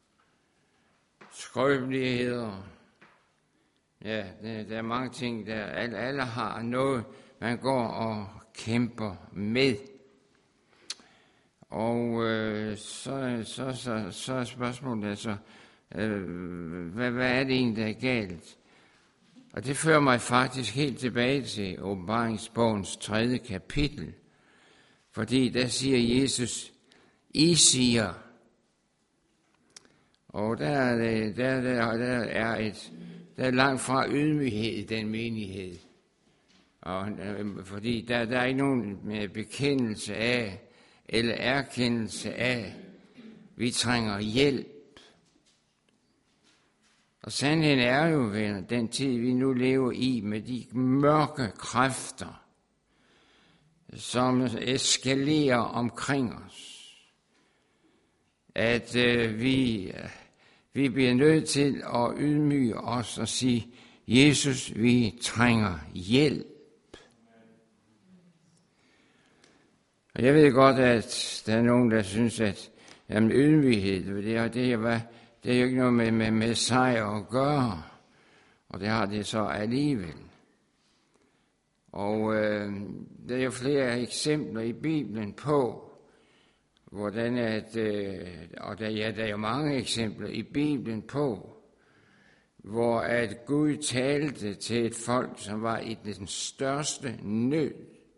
skrøbeligheder. Ja, der er mange ting, der alle, alle har noget, man går og kæmper med. Og øh, så, så, så, så er spørgsmålet altså, øh, hvad, hvad er det egentlig, der er galt? Og det fører mig faktisk helt tilbage til Åbenbaringsbogens tredje kapitel. Fordi der siger Jesus, I siger. Og der, der, der, der er et, der er langt fra ydmyghed i den menighed. Og, fordi der, der er ikke nogen bekendelse af, eller erkendelse af, vi trænger hjælp. Og sandheden er jo, venner, den tid, vi nu lever i, med de mørke kræfter, som eskalerer omkring os. At øh, vi, vi bliver nødt til at ydmyge os og sige, Jesus, vi trænger hjælp. Og jeg ved godt, at der er nogen, der synes, at jamen, ydmyghed, det er, det, er, det er jo ikke noget med, med, med sejr at gøre. Og det har det så alligevel. Og øh, der er jo flere eksempler i Bibelen på, hvordan at, øh, og der, ja, der er jo mange eksempler i Bibelen på, hvor at Gud talte til et folk, som var i den største nød.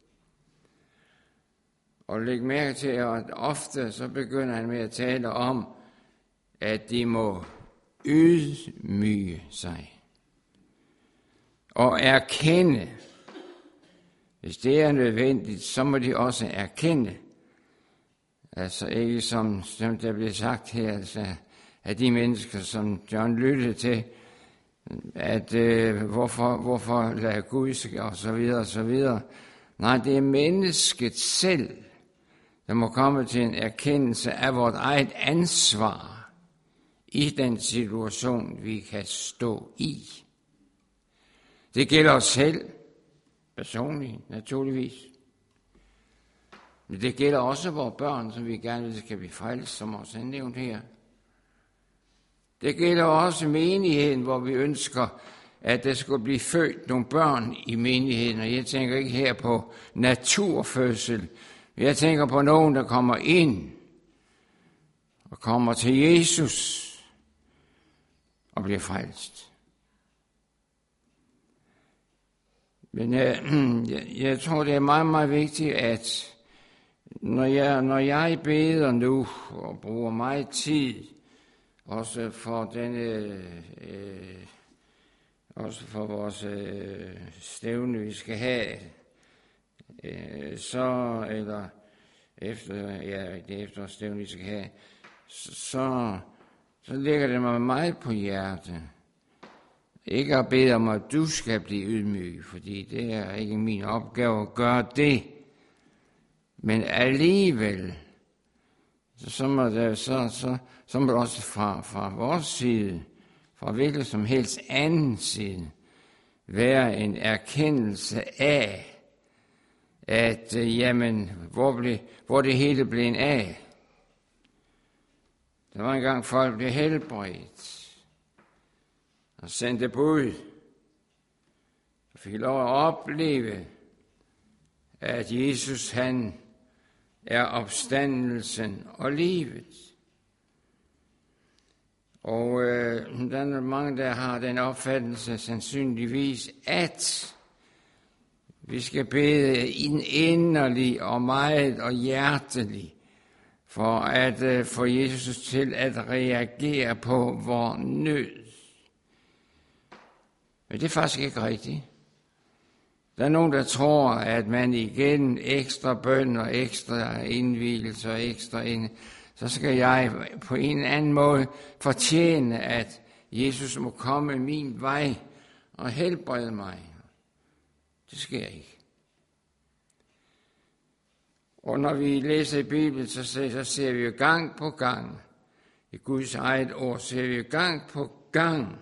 Og læg mærke til, at ofte så begynder han med at tale om, at de må ydmyge sig og erkende. Hvis det er nødvendigt, så må de også erkende. Altså ikke som, som der blev sagt her, altså, af de mennesker, som John lyttede til, at øh, hvorfor, hvorfor lader Gud og så videre og så videre. Nej, det er mennesket selv, der må komme til en erkendelse af vores eget ansvar i den situation, vi kan stå i. Det gælder os selv, personligt, naturligvis. Men det gælder også vores børn, som vi gerne vil skal blive frelst, som også er nævnt her. Det gælder også menigheden, hvor vi ønsker, at der skulle blive født nogle børn i menigheden. Og jeg tænker ikke her på naturfødsel. Jeg tænker på nogen, der kommer ind og kommer til Jesus og bliver frelst. Men jeg, jeg, jeg tror, det er meget, meget vigtigt, at når jeg, når jeg beder nu og bruger meget tid, også for denne, øh, også for vores øh, stævne, vi skal have, øh, så, eller efter, ja, det efterstævne, vi skal have, så, så ligger det mig meget på hjertet. Ikke at bede om, at du skal blive ydmyg, fordi det er ikke min opgave at gøre det. Men alligevel, så må det, så, så, så må det også fra, fra vores side, fra hvilket som helst anden side, være en erkendelse af, at jamen, hvor, blev, hvor det hele blev en af. Der var engang folk blev helbredt og sendte bud og fik lov at opleve, at Jesus han er opstandelsen og livet. Og øh, der er mange, der har den opfattelse sandsynligvis, at vi skal bede inderligt og meget og hjerteligt, for at øh, få Jesus til at reagere på vor nød. Men det er faktisk ikke rigtigt. Der er nogen, der tror, at man igen ekstra bøn og ekstra indvielse og ekstra ind, så skal jeg på en eller anden måde fortjene, at Jesus må komme min vej og helbrede mig. Det sker ikke. Og når vi læser i Bibelen, så ser, så ser vi jo gang på gang, i Guds eget ord, ser vi jo gang på gang,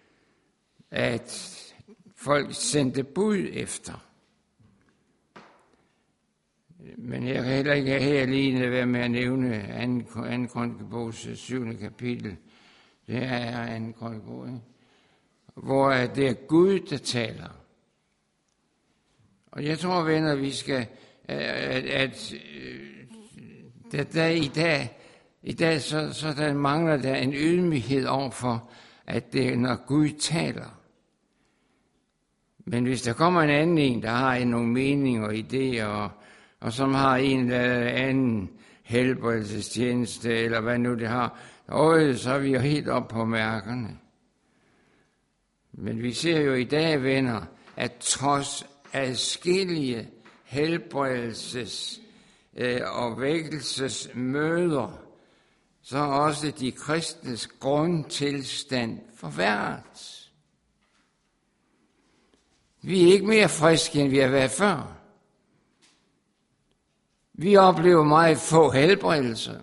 at folk sendte bud efter. Men jeg kan heller ikke her lige være med at nævne anden Krønikebogs syvende kapitel. Det er anden Krønikebog, ikke? Hvor det er Gud, der taler. Og jeg tror, venner, vi skal, at, at, at der i dag, i dag så, så der mangler der en ydmyghed overfor, at det er, når Gud taler. Men hvis der kommer en anden en, der har nogle meninger og idéer, og, og som har en eller anden helbredelsestjeneste, eller hvad nu det har, og så er vi jo helt op på mærkerne. Men vi ser jo i dag, venner, at trods adskillige helbredelses- og vækkelsesmøder, så er også de kristnes grundtilstand forværret. Vi er ikke mere friske, end vi har været før. Vi oplever meget få helbredelser.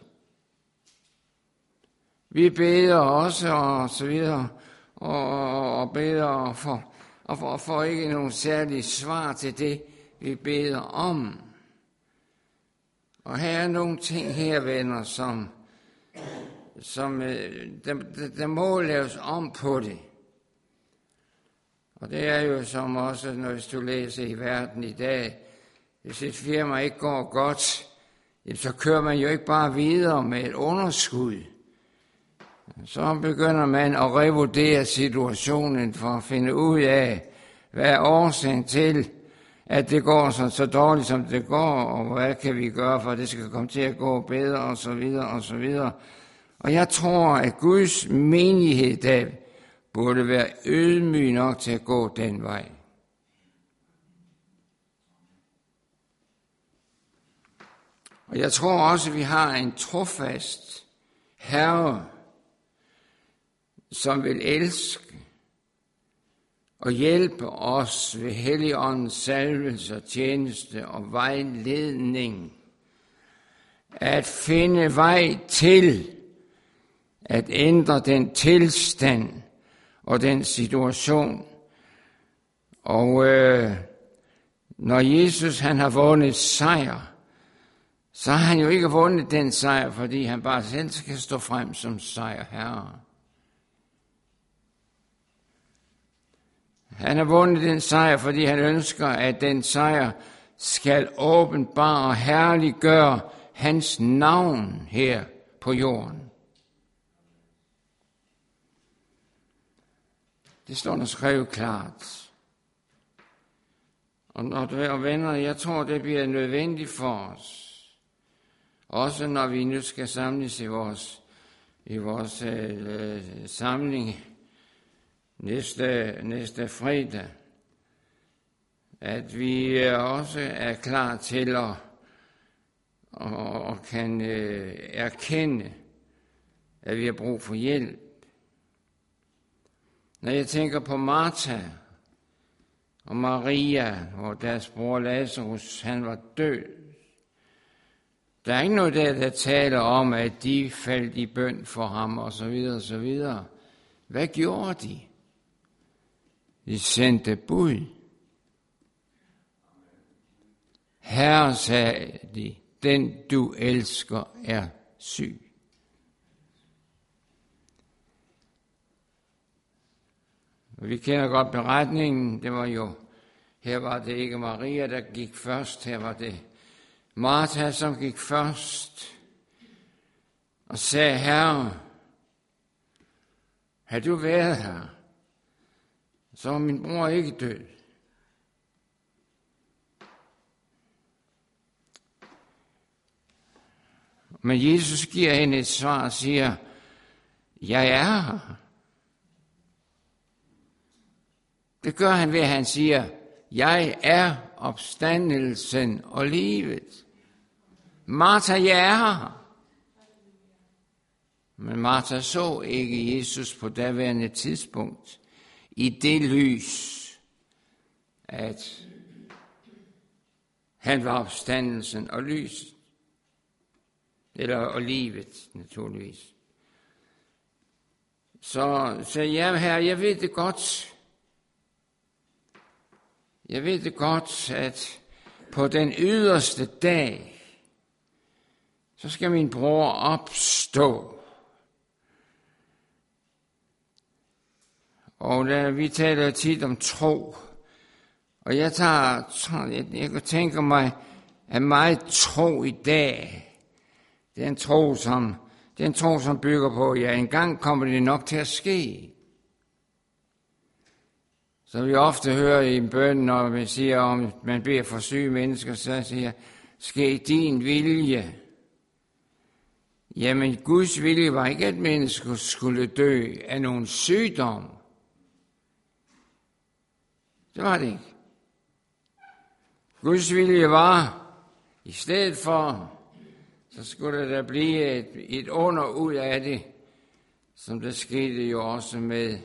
Vi beder også og så videre, og, og beder for, og for, for ikke nogen særlige svar til det, vi beder om. Og her er nogle ting her, venner, som, som der, der må laves om på det. Og det er jo som også, når du læser i verden i dag, hvis et firma ikke går godt, så kører man jo ikke bare videre med et underskud. Så begynder man at revurdere situationen for at finde ud af, hvad er årsagen til, at det går så, så dårligt, som det går, og hvad kan vi gøre, for at det skal komme til at gå bedre, og så videre, og så videre. Og jeg tror, at Guds menighed, der burde være ydmyg nok til at gå den vej. Og jeg tror også, at vi har en trofast Herre, som vil elske og hjælpe os ved Helligåndens salvelse, tjeneste og vejledning at finde vej til at ændre den tilstand og den situation. Og øh, når Jesus han har vundet sejr, så har han jo ikke vundet den sejr, fordi han bare selv skal stå frem som sejrherre. Han har vundet den sejr, fordi han ønsker, at den sejr skal åbenbare og herliggøre hans navn her på jorden. Det står der skrevet klart. Og når du er venner, jeg tror, det bliver nødvendigt for os. Også når vi nu skal samles i vores, i vores øh, samling næste, næste fredag, at vi også er klar til at og, og kan øh, erkende, at vi har brug for hjælp. Når jeg tænker på Martha og Maria, hvor deres bror Lazarus, han var død, der er ikke noget der, der taler om, at de faldt i bøn for ham, og så videre, og så videre. Hvad gjorde de? De sendte bud. Herre, sagde de, den du elsker er syg. Vi kender godt beretningen. Det var jo, her var det ikke Maria, der gik først. Her var det Martha, som gik først og sagde, Herre, har du været her, så er min bror ikke død. Men Jesus giver hende et svar og siger, jeg er her. Det gør han ved, at han siger, jeg er opstandelsen og livet. Martha, jeg er her. Men Martha så ikke Jesus på daværende tidspunkt i det lys, at han var opstandelsen og lyset. Eller og livet, naturligvis. Så, så ja, herre, jeg ved det godt. Jeg ved det godt, at på den yderste dag, så skal min bror opstå. Og der, vi taler tit om tro. Og jeg tager, jeg, jeg tænker mig, at meget tro i dag, det er en tro, som, det er en tro, som bygger på, ja, engang kommer det nok til at ske. Så vi ofte hører i en bøn, når man siger, om man beder for syge mennesker, så siger, ske din vilje. Jamen, Guds vilje var ikke, at mennesker skulle dø af nogen sygdom. Det var det ikke. Guds vilje var, i stedet for, så skulle der blive et, et under ud af det, som der skete jo også med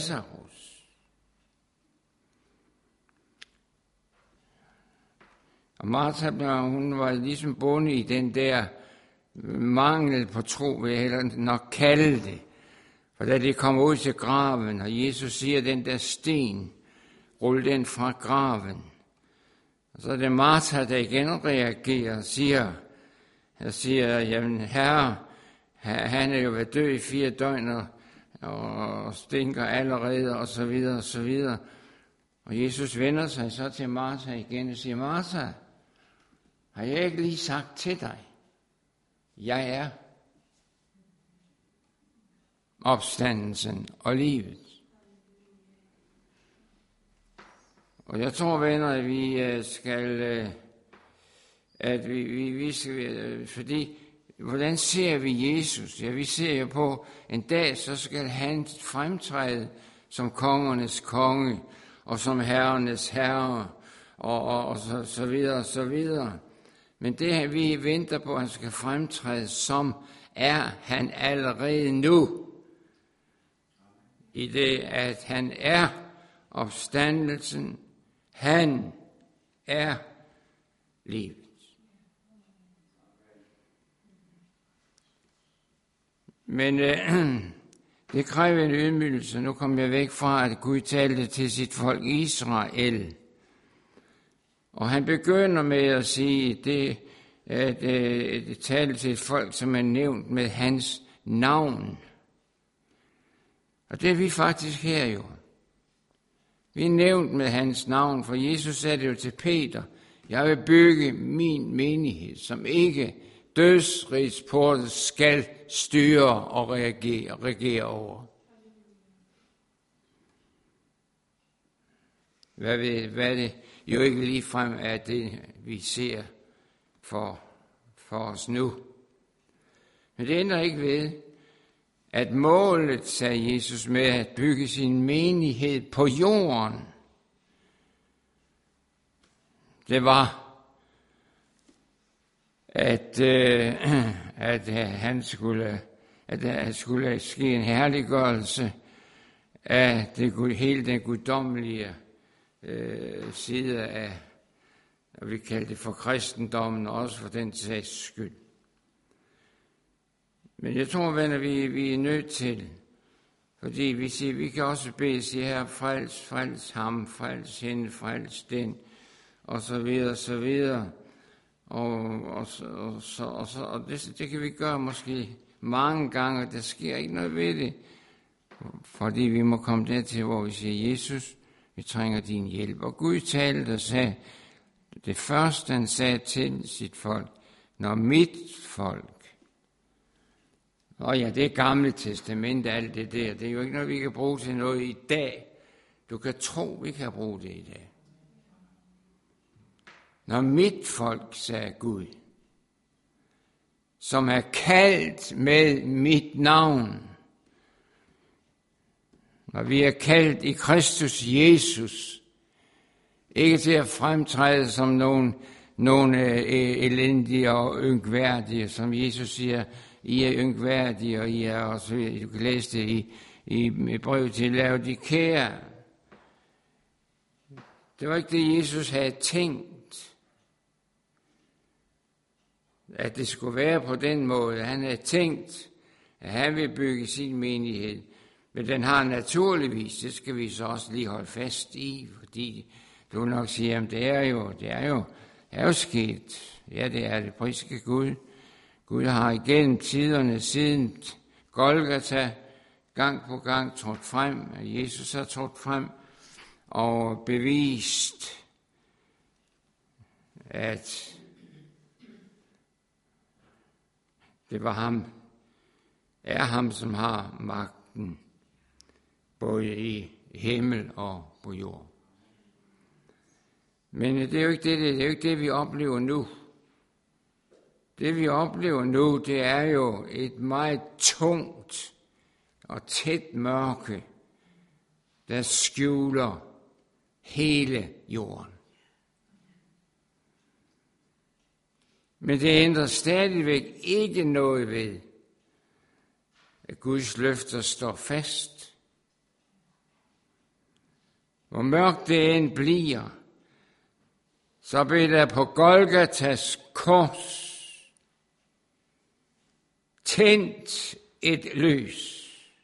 Lazarus. Og Martha, hun var ligesom bundet i den der mangel på tro, vil jeg heller nok kalde det. For da de kommer ud til graven, og Jesus siger, den der sten, rul den fra graven. Og så er det Martha, der igen reagerer og siger, jeg siger, jamen herre, han er jo været død i fire døgn, og, og stinker allerede, og så videre, og så videre. Og Jesus vender sig så til Martha igen og siger, Martha, har jeg ikke lige sagt til dig, jeg er opstandelsen og livet. Og jeg tror, venner, at vi skal, at vi, vi, vi skal, fordi, hvordan ser vi Jesus? Ja, vi ser jo på, en dag, så skal han fremtræde som kongernes konge, og som herrenes herre, og, og, og så, så videre, og så videre. Men det her, vi venter på, at han skal fremtræde, som er han allerede nu. I det, at han er opstandelsen, han er livet. Men øh, det kræver en ydmygelse. Nu kommer jeg væk fra, at Gud talte til sit folk Israel. Og han begynder med at sige, det, at øh, det taler til et folk, som er nævnt med hans navn. Og det er vi faktisk her jo. Vi er nævnt med hans navn, for Jesus sagde det jo til Peter, jeg vil bygge min menighed, som ikke dødsrigsportet skal styre og reagere, regere over. Hvad, vil, hvad det jo ikke ligefrem er det, vi ser for, for os nu. Men det ændrer ikke ved, at målet, sagde Jesus, med at bygge sin menighed på jorden, det var, at, øh, at han skulle, at der skulle ske en herliggørelse af det, hele den guddommelige øh, side af, og vi kalder det for kristendommen, også for den sags skyld. Men jeg tror, venner, vi, vi er nødt til, fordi vi siger, vi kan også bede, sige her, frels, frels ham, frels hende, frels den, og så videre, så videre. Og, og, så, og, så, og, så, og det, det kan vi gøre måske mange gange, og der sker ikke noget ved det. Fordi vi må komme dertil, hvor vi siger, Jesus, vi trænger din hjælp. Og Gud talte og sagde, det første han sagde til sit folk, når mit folk, og ja, det er Gamle Testament, alt det der, det er jo ikke noget, vi kan bruge til noget i dag. Du kan tro, vi kan bruge det i dag. Når mit folk, sagde Gud, som er kaldt med mit navn, når vi er kaldt i Kristus Jesus, ikke til at fremtræde som nogen, nogen øh, elendige og ynkværdige, som Jesus siger, I er ynkværdige, og I er også, du kan læse det i, i, i brev til Laodikea. Det var ikke det, Jesus havde tænkt, at det skulle være på den måde. Han havde tænkt, at han vil bygge sin menighed. Men den har naturligvis, det skal vi så også lige holde fast i, fordi du nok siger, at det er jo, det er jo, det er jo sket. Ja, det er det, priske Gud. Gud har igennem tiderne siden Golgata gang på gang trådt frem, at Jesus har trådt frem og bevist, at det var ham, er ham, som har magten, både i himmel og på jord. Men det er jo ikke det, det er jo ikke det, vi oplever nu. Det vi oplever nu, det er jo et meget tungt og tæt mørke, der skjuler hele jorden. Men det ændrer stadigvæk ikke noget ved, at Guds løfter står fast. Hvor mørkt det end bliver, så blev der på Golgatas kors tændt et lys,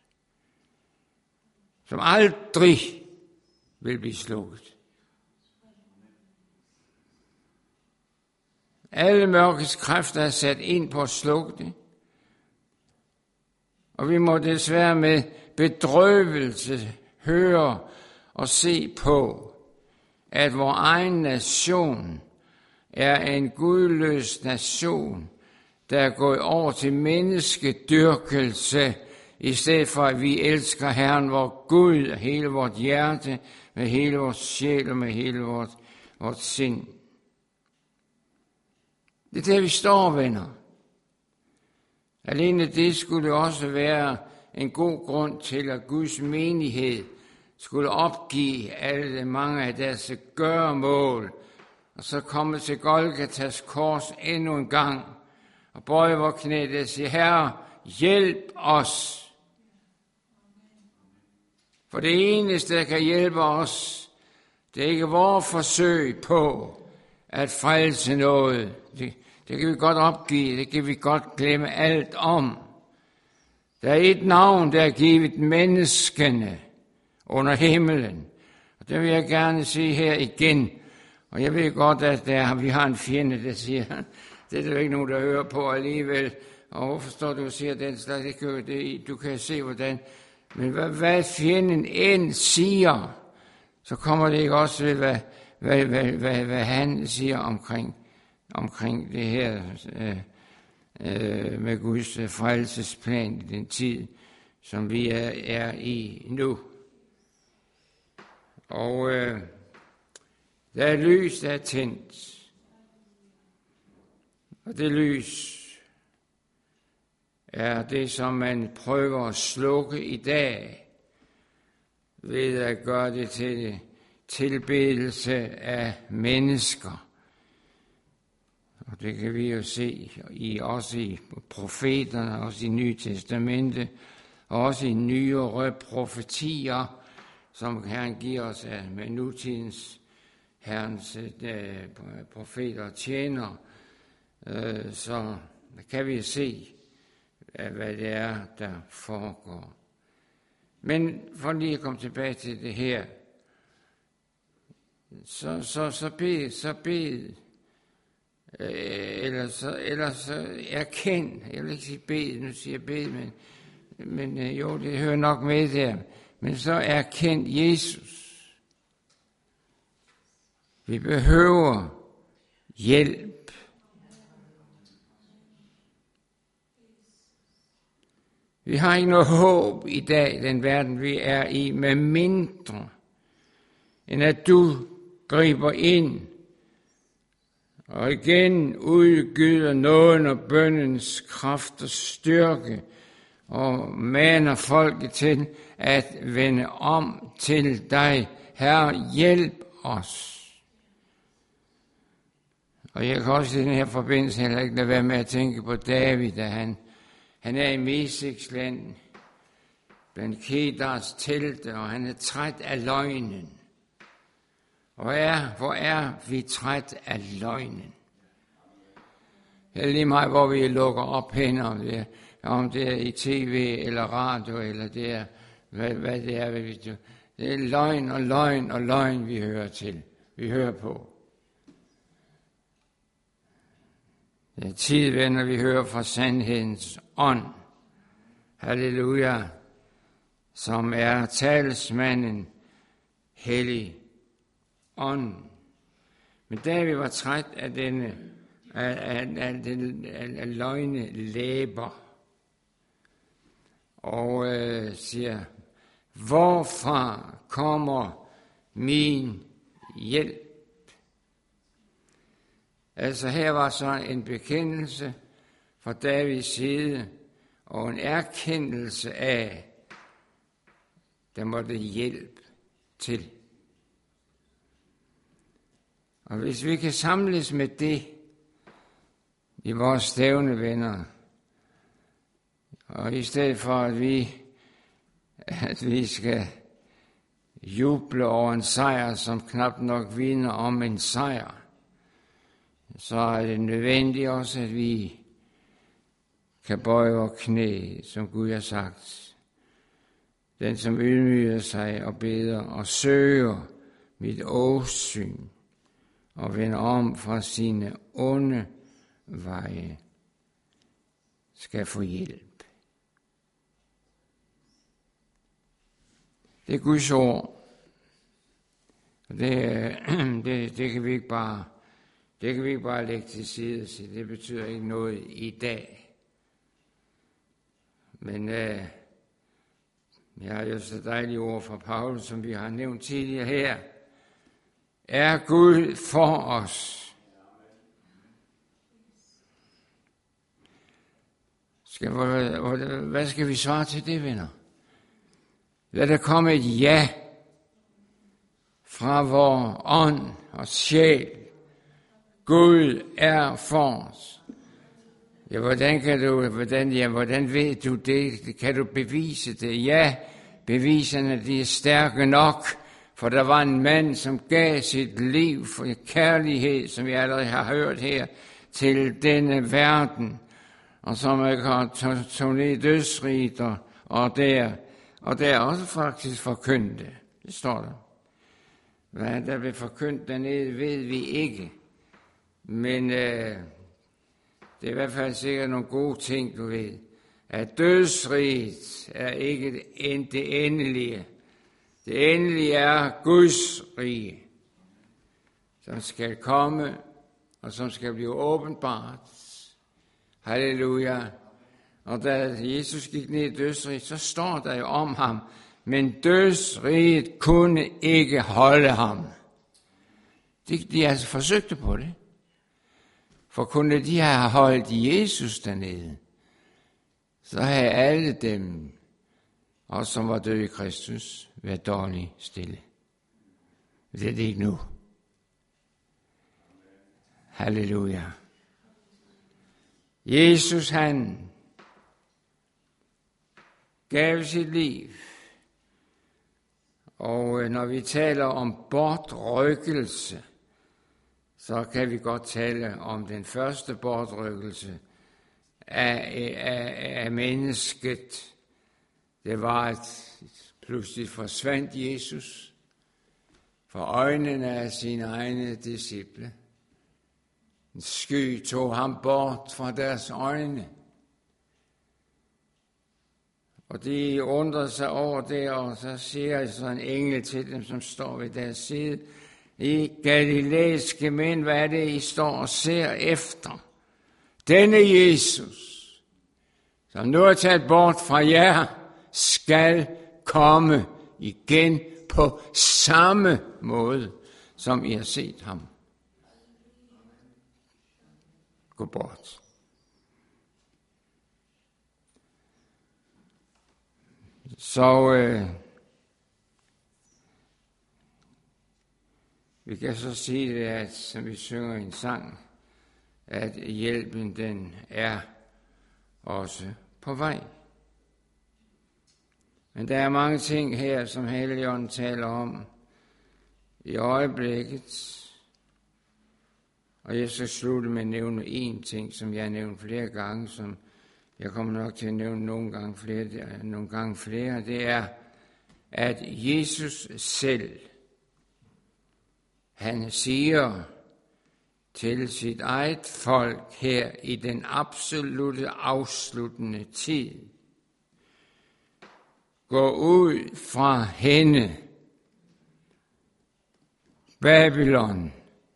som aldrig vil blive slukket. Alle mørkets kræfter er sat ind på at slukke det, og vi må desværre med bedrøvelse høre og se på, at vores egen nation er en gudløs nation, der er gået over til menneskedyrkelse, i stedet for at vi elsker Herren, vor Gud, af hele vort hjerte, med hele vores sjæl og med hele vort, vort sind. Det er der, vi står, venner. Alene det skulle også være en god grund til, at Guds menighed skulle opgive alle mange af deres gøremål, og så komme til Golgatas kors endnu en gang, og bøje vores knæ og sige, Herre, hjælp os. For det eneste, der kan hjælpe os, det er ikke vores forsøg på at frelse noget. Det, det kan vi godt opgive, det kan vi godt glemme alt om. Der er et navn, der er givet menneskene under himmelen. Og det vil jeg gerne sige her igen. Og jeg ved godt, at der, vi har en fjende, der siger, det er der ikke nogen, der hører på alligevel. Og hvorfor står du og siger den slags? Det kan, det, du kan se, hvordan. Men hvad, hvad fjenden end siger, så kommer det ikke også ved, hvad, hvad, hvad, hvad, hvad han siger omkring, omkring det her øh, øh, med Guds frelsesplan i den tid, som vi er, er i nu. Og øh, der er lys, der er tændt. Og det lys er det, som man prøver at slukke i dag, ved at gøre det til tilbedelse af mennesker. Og det kan vi jo se i, også i profeterne, også i Nye Testamente, og også i nyere profetier, som Herren giver os af med nutidens Herrens øh, profeter og tjener. Øh, så kan vi se, hvad det er, der foregår. Men for lige at komme tilbage til det her, så, så, så bed, så bed, øh, eller, så, eller så erkend, jeg vil ikke sige bed, nu siger jeg bed, men, men øh, jo, det hører nok med der, men så erkend Jesus. Vi behøver hjælp. Vi har ikke noget håb i dag, den verden vi er i, med mindre, end at du griber ind og igen udgyder nåden og bønnens kraft og styrke og maner folket til at vende om til dig. Herre, hjælp os. Og jeg kan også i den her forbindelse heller ikke lade være med at tænke på David, da han Han er i Mesiks land, blandt Kedars telte, og han er træt af løgnen. Hvor er, hvor er vi træt af løgnen? Det er lige meget, hvor vi lukker op hen, om det er, om det er i tv eller radio, eller det er, hvad, hvad det er. Det er løgn og løgn og løgn, vi hører til. Vi hører på. Det er tid, venner, vi hører fra sandhedens ånd. Halleluja. Som er talsmanden hellig ånd. Men David var træt af denne, af, af, af, af, af løgne læber. Og øh, siger, hvorfra kommer min hjælp? Altså her var så en bekendelse fra Davids side, og en erkendelse af, der måtte hjælp til. Og hvis vi kan samles med det i vores stævne venner, og i stedet for at vi, at vi skal juble over en sejr, som knap nok vidner om en sejr, så er det nødvendigt også, at vi kan bøje vores knæ, som Gud har sagt. Den, som ydmyger sig og beder og søger mit åsyn og vender om fra sine onde veje, skal få hjælp. Det er Guds ord. Det, det, det kan vi ikke bare, det kan vi ikke bare lægge til side, så det betyder ikke noget i dag. Men øh, jeg har jo så dejlige ord fra Paulus, som vi har nævnt tidligere her. Er Gud for os? Skal, hvad skal vi svare til det, venner? Lad der komme et ja fra vor ånd og sjæl. Gud er for os. Ja, hvordan kan du, hvordan, ja, hvordan ved du det? Kan du bevise det? Ja, beviserne de er stærke nok, for der var en mand, som gav sit liv for kærlighed, som jeg allerede har hørt her, til denne verden, og som jeg kan tage ned i dødsriget, og, og der, og der også faktisk forkyndte. Det står der. Hvad der blev forkyndt dernede, ved vi ikke. Men øh, det er i hvert fald sikkert nogle gode ting, du ved. At dødsriget er ikke det, det endelige. Det endelige er Guds rige, som skal komme, og som skal blive åbenbart. Halleluja. Og da Jesus gik ned i dødsriget, så står der jo om ham, men dødsriget kunne ikke holde ham. De, de altså forsøgte på det. For kunne de have holdt Jesus dernede, så havde alle dem, også som var døde i Kristus, været dårligt stille. Det er det ikke nu. Halleluja. Jesus han gav sit liv. Og når vi taler om bortrykkelse, så kan vi godt tale om den første bortrykkelse af, af, af mennesket. Det var, at pludselig forsvandt Jesus for øjnene af sine egne disciple. En sky tog ham bort fra deres øjne. Og de undrede sig over det, og så siger så en engel til dem, som står ved deres side: I galilæiske mænd, hvad er det, I står og ser efter? Denne Jesus, som nu er taget bort fra jer, skal komme igen på samme måde, som I har set ham gå bort. Så øh, vi kan så sige det, at, som vi synger i en sang, at hjælpen den er også på vej. Men der er mange ting her, som Helligånden taler om i øjeblikket. Og jeg skal slutte med at nævne én ting, som jeg har nævnt flere gange, som jeg kommer nok til at nævne nogle gange flere, nogle gange flere. Det er, at Jesus selv, han siger til sit eget folk her i den absolute afsluttende tid: gå ud fra hende, Babylon,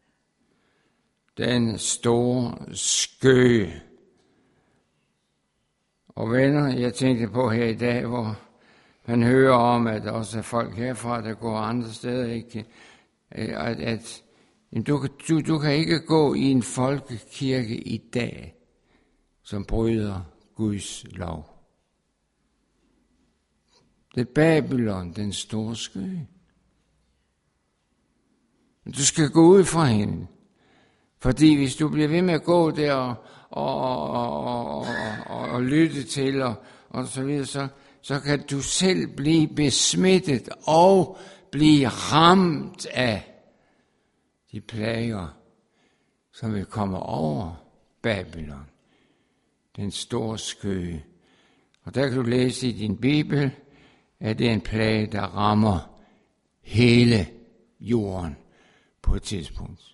den store skøge. Og venner, jeg tænkte på her i dag, hvor man hører om, at der også er folk herfra, der går andre steder, ikke? At, at du, du, du kan ikke gå i en folkekirke i dag, som bryder Guds lov. Det er Babylon, den store skøge. Du skal gå ud fra hende. Fordi hvis du bliver ved med at gå der og, og, og, og, og, og lytte til og, og så videre, så, så kan du selv blive besmittet og blive ramt af de plager, som vil komme over Babylon, den store skøge. Og der kan du læse i din bibel, at det er en plage, der rammer hele jorden på et tidspunkt.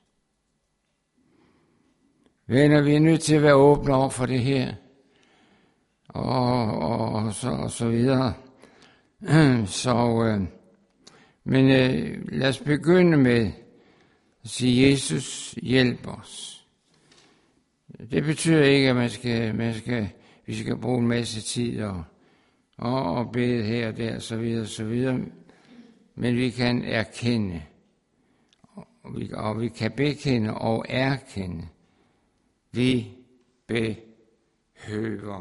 Venner, vi er nødt til at være åbne over for det her, og, og, og, så, og så videre. Så, øh, men øh, lad os begynde med at sige, Jesus, hjælp os. Det betyder ikke, at man skal, man skal, vi skal bruge en masse tid og, og, og bede her og der, så videre, så videre. Men vi kan erkende, og vi, og vi kan bekende og erkende, vi behøver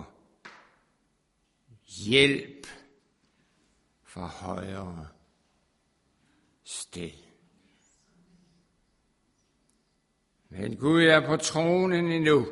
hjælp fra højere sted. Men Gud er på tronen endnu.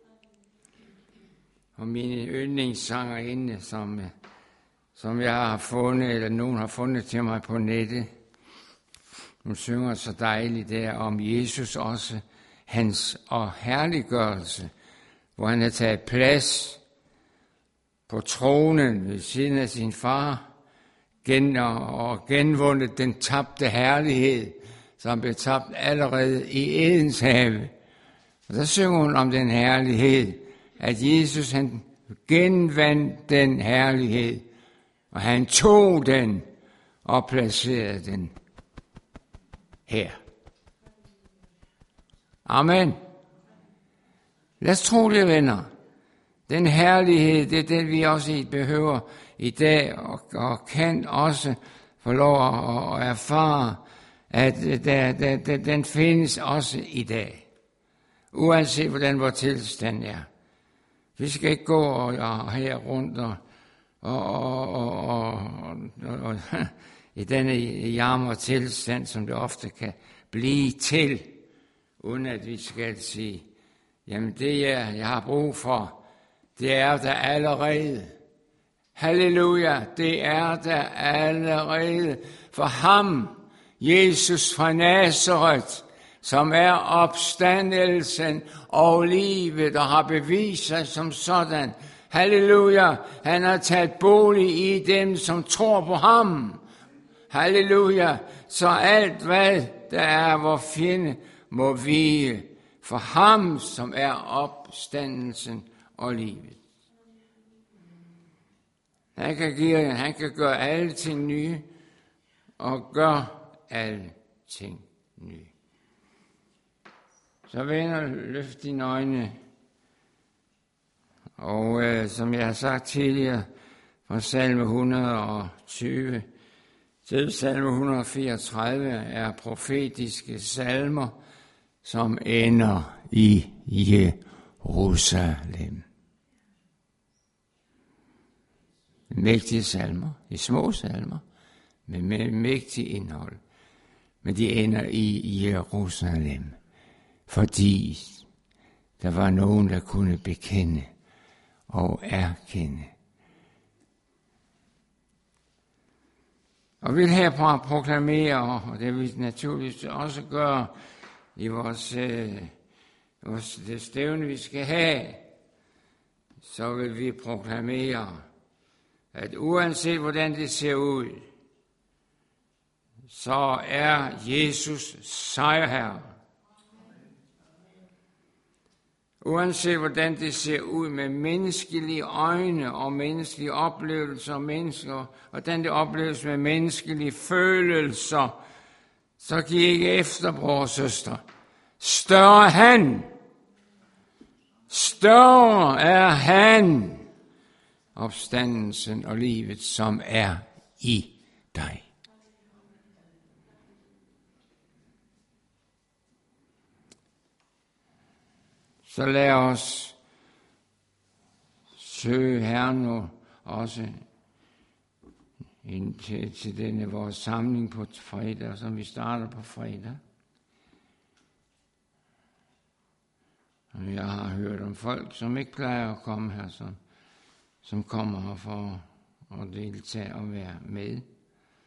Og mine yndlingssangerinde, som, som jeg har fundet, eller nogen har fundet til mig på nettet, hun synger så dejligt der om Jesus også, hans og herliggørelse, hvor han har taget plads på tronen ved siden af sin far, gen og genvundet den tabte herlighed, som blev tabt allerede i Edens have. Og der synger hun om den herlighed, at Jesus han genvandt den herlighed, og han tog den og placerede den her. Amen. Lad os tro det, venner. Den herlighed, det er den, vi også behøver i dag, og, og kan også få lov at, at erfare, at der, der, der, den findes også i dag. Uanset hvordan vores tilstand er. Vi skal ikke gå og, og her rundt og, og, og, og, og, og, og i denne jammer tilstand, som det ofte kan blive til, uden at vi skal sige, jamen det jeg, jeg har brug for, det er der allerede. Halleluja, det er der allerede. For ham, Jesus fra Nazareth, som er opstandelsen og livet, og har bevist sig som sådan. Halleluja, han har taget bolig i dem, som tror på ham. Halleluja, så alt hvad der er vor fjende, må vige for ham, som er opstandelsen og livet. Han kan give, han kan gøre alle ting nye, og gør alle ting nye. Så venner, løft dine øjne, og øh, som jeg har sagt tidligere, fra salme et hundrede og tyve til salme et hundrede og fireogtredive er profetiske salmer, som ender i Jerusalem. Mægtige salmer, de små salmer, men med mægtig indhold. Men de ender i Jerusalem, fordi der var nogen, der kunne bekende og erkende. Og vi vil her proklamere, og det vil vi naturligvis også gøre i vores, øh, vores det stævne, vi skal have, så vil vi proklamere, at uanset hvordan det ser ud, så er Jesus sejrherre. Uanset hvordan det ser ud med menneskelige øjne og menneskelige oplevelser og mennesker, hvordan det opleves med menneskelige følelser, så giv ikke efter, bror og søster. Større han. Større er han. Opstandelsen og livet, som er i dig. Så lad os søge Herren nu også ind til, til denne vores samling på fredag, som vi starter på fredag. Og jeg har hørt om folk, som ikke plejer at komme her, som, som kommer her for at deltage og være med.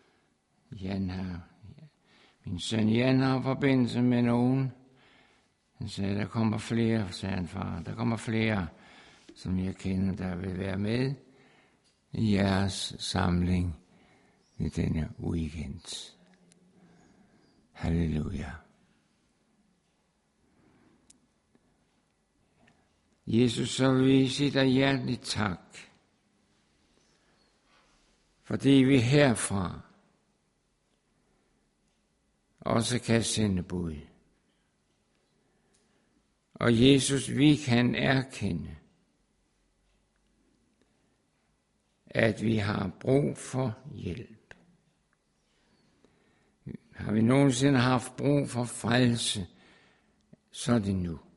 Jan har, min søn Jan har forbindelse med nogen. Han sagde, der kommer flere, sagde han far, der kommer flere, som jeg kender, der vil være med i jeres samling i denne weekend. Halleluja. Jesus, så vil vi sige dig hjerteligt tak, fordi vi herfra også kan sende bud. Og Jesus, vi kan erkende, at vi har brug for hjælp. Har vi nogensinde haft brug for frelse, så er det nu.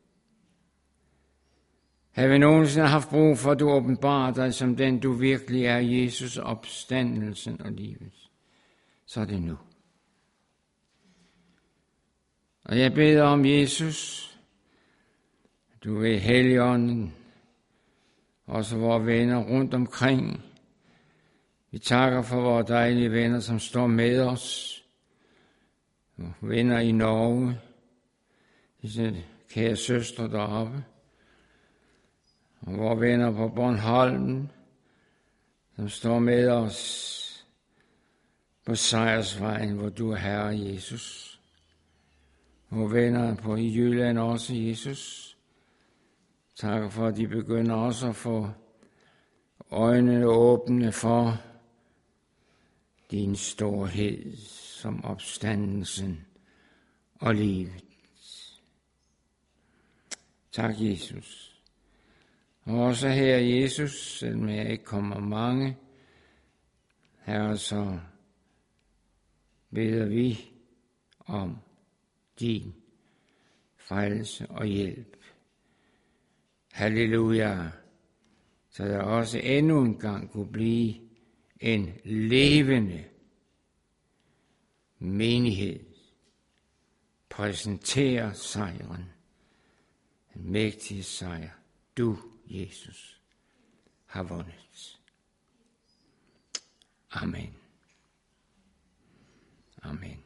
Har vi nogensinde haft brug for, at du åbenbarer dig som den, du virkelig er, Jesus, opstandelsen og livet, så er det nu. Og jeg beder om, Jesus, du er Helligånden, også vores venner rundt omkring. Vi takker for vores dejlige venner, som står med os. Venner i Norge, disse kære søstre deroppe. Og vores venner på Bornholm, som står med os på sejrsvejen, hvor du er Herre Jesus. Og venner på i Jylland også, Jesus. Tak for, at de begynder også at få øjnene åbne for din storhed som opstandelsen og livet. Tak, Jesus. Og også her, Jesus, selvom jeg ikke kommer mange, Herre, så beder vi om din frelse og hjælp. Halleluja, så der også endnu en gang kunne blive en levende menighed. Præsentere sejren, en mægtig sejr, du, Jesus, har vundet. Amen. Amen.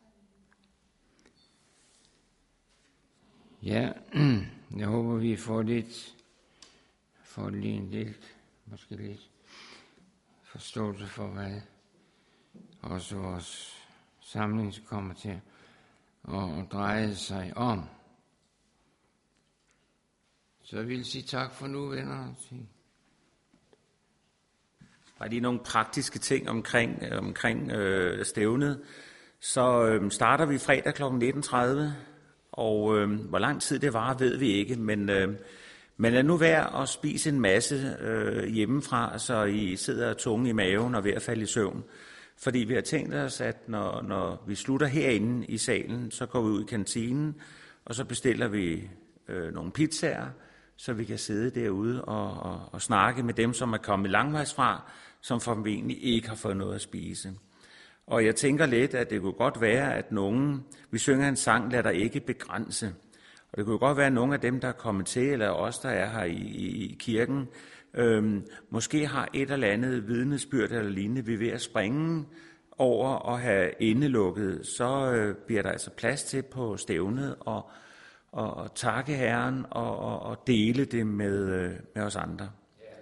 Ja, jeg håber, vi får lidt, får lige en lidt, måske lidt forståelse for, hvad også vores samling kommer til at dreje sig om. Så jeg vil sige tak for nu, venner. Bare lige nogle praktiske ting omkring, omkring øh, stævnet. Så øh, starter vi fredag klokken nitten tredive, og øh, hvor lang tid det varer, ved vi ikke, men, øh, men lad nu være at spise en masse øh, hjemmefra, så I sidder tunge i maven og ved at falde i søvn. Fordi vi har tænkt os, at når, når vi slutter herinde i salen, så går vi ud i kantinen, og så bestiller vi øh, nogle pizzaer, så vi kan sidde derude og, og, og snakke med dem, som er kommet langvejs fra, som formentlig ikke har fået noget at spise. Og jeg tænker lidt, at det kunne godt være, at nogen, vi synger en sang, lad dig ikke begrænse. Og det kunne godt være, at nogle af dem, der er kommet til, eller os, der er her i, i, i kirken, øhm, måske har et eller andet vidnesbyrd eller lignende, vi er ved at springe over og have indelukket, så øh, bliver der altså plads til på stævnet og, og, og takke Herren og, og, og dele det med, øh, med os andre.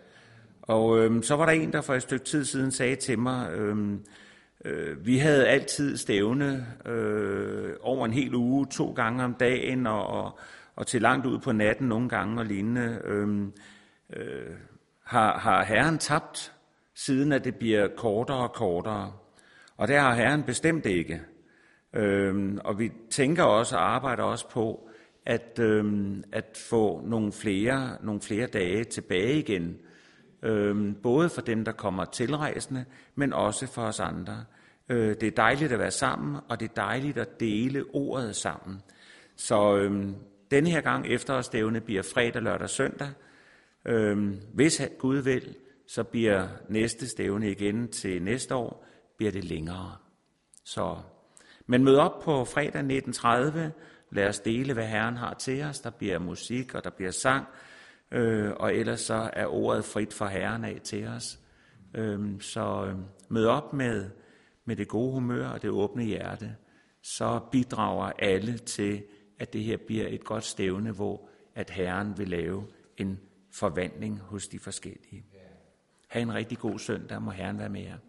Og øhm, så var der en, der for et stykke tid siden sagde til mig, øhm, øh, vi havde altid stævne øh, over en hel uge, to gange om dagen, og, og, og til langt ud på natten nogle gange og lignende. Øhm, øh, har, har Herren tabt, siden at det bliver kortere og kortere? Og det har Herren bestemt ikke. Øhm, og vi tænker også og arbejder også på, at, øhm, at få nogle flere, nogle flere dage tilbage igen. Øhm, både for dem, der kommer tilrejsende, men også for os andre. Øh, det er dejligt at være sammen, og det er dejligt at dele ordet sammen. Så øhm, denne her gang efterårsstævne bliver fredag, lørdag, søndag. Øhm, hvis Gud vil, så bliver næste stævne igen til næste år, bliver det længere. Så, men mød op på fredag nitten tredive. Lad os dele, hvad Herren har til os. Der bliver musik, og der bliver sang. Øh, og ellers så er ordet frit for Herren af til os. Øh, så øh, mød op med, med det gode humør og det åbne hjerte. Så bidrager alle til, at det her bliver et godt stævne, hvor at Herren vil lave en forvandling hos de forskellige. Ha' en rigtig god søndag, må Herren være med jer.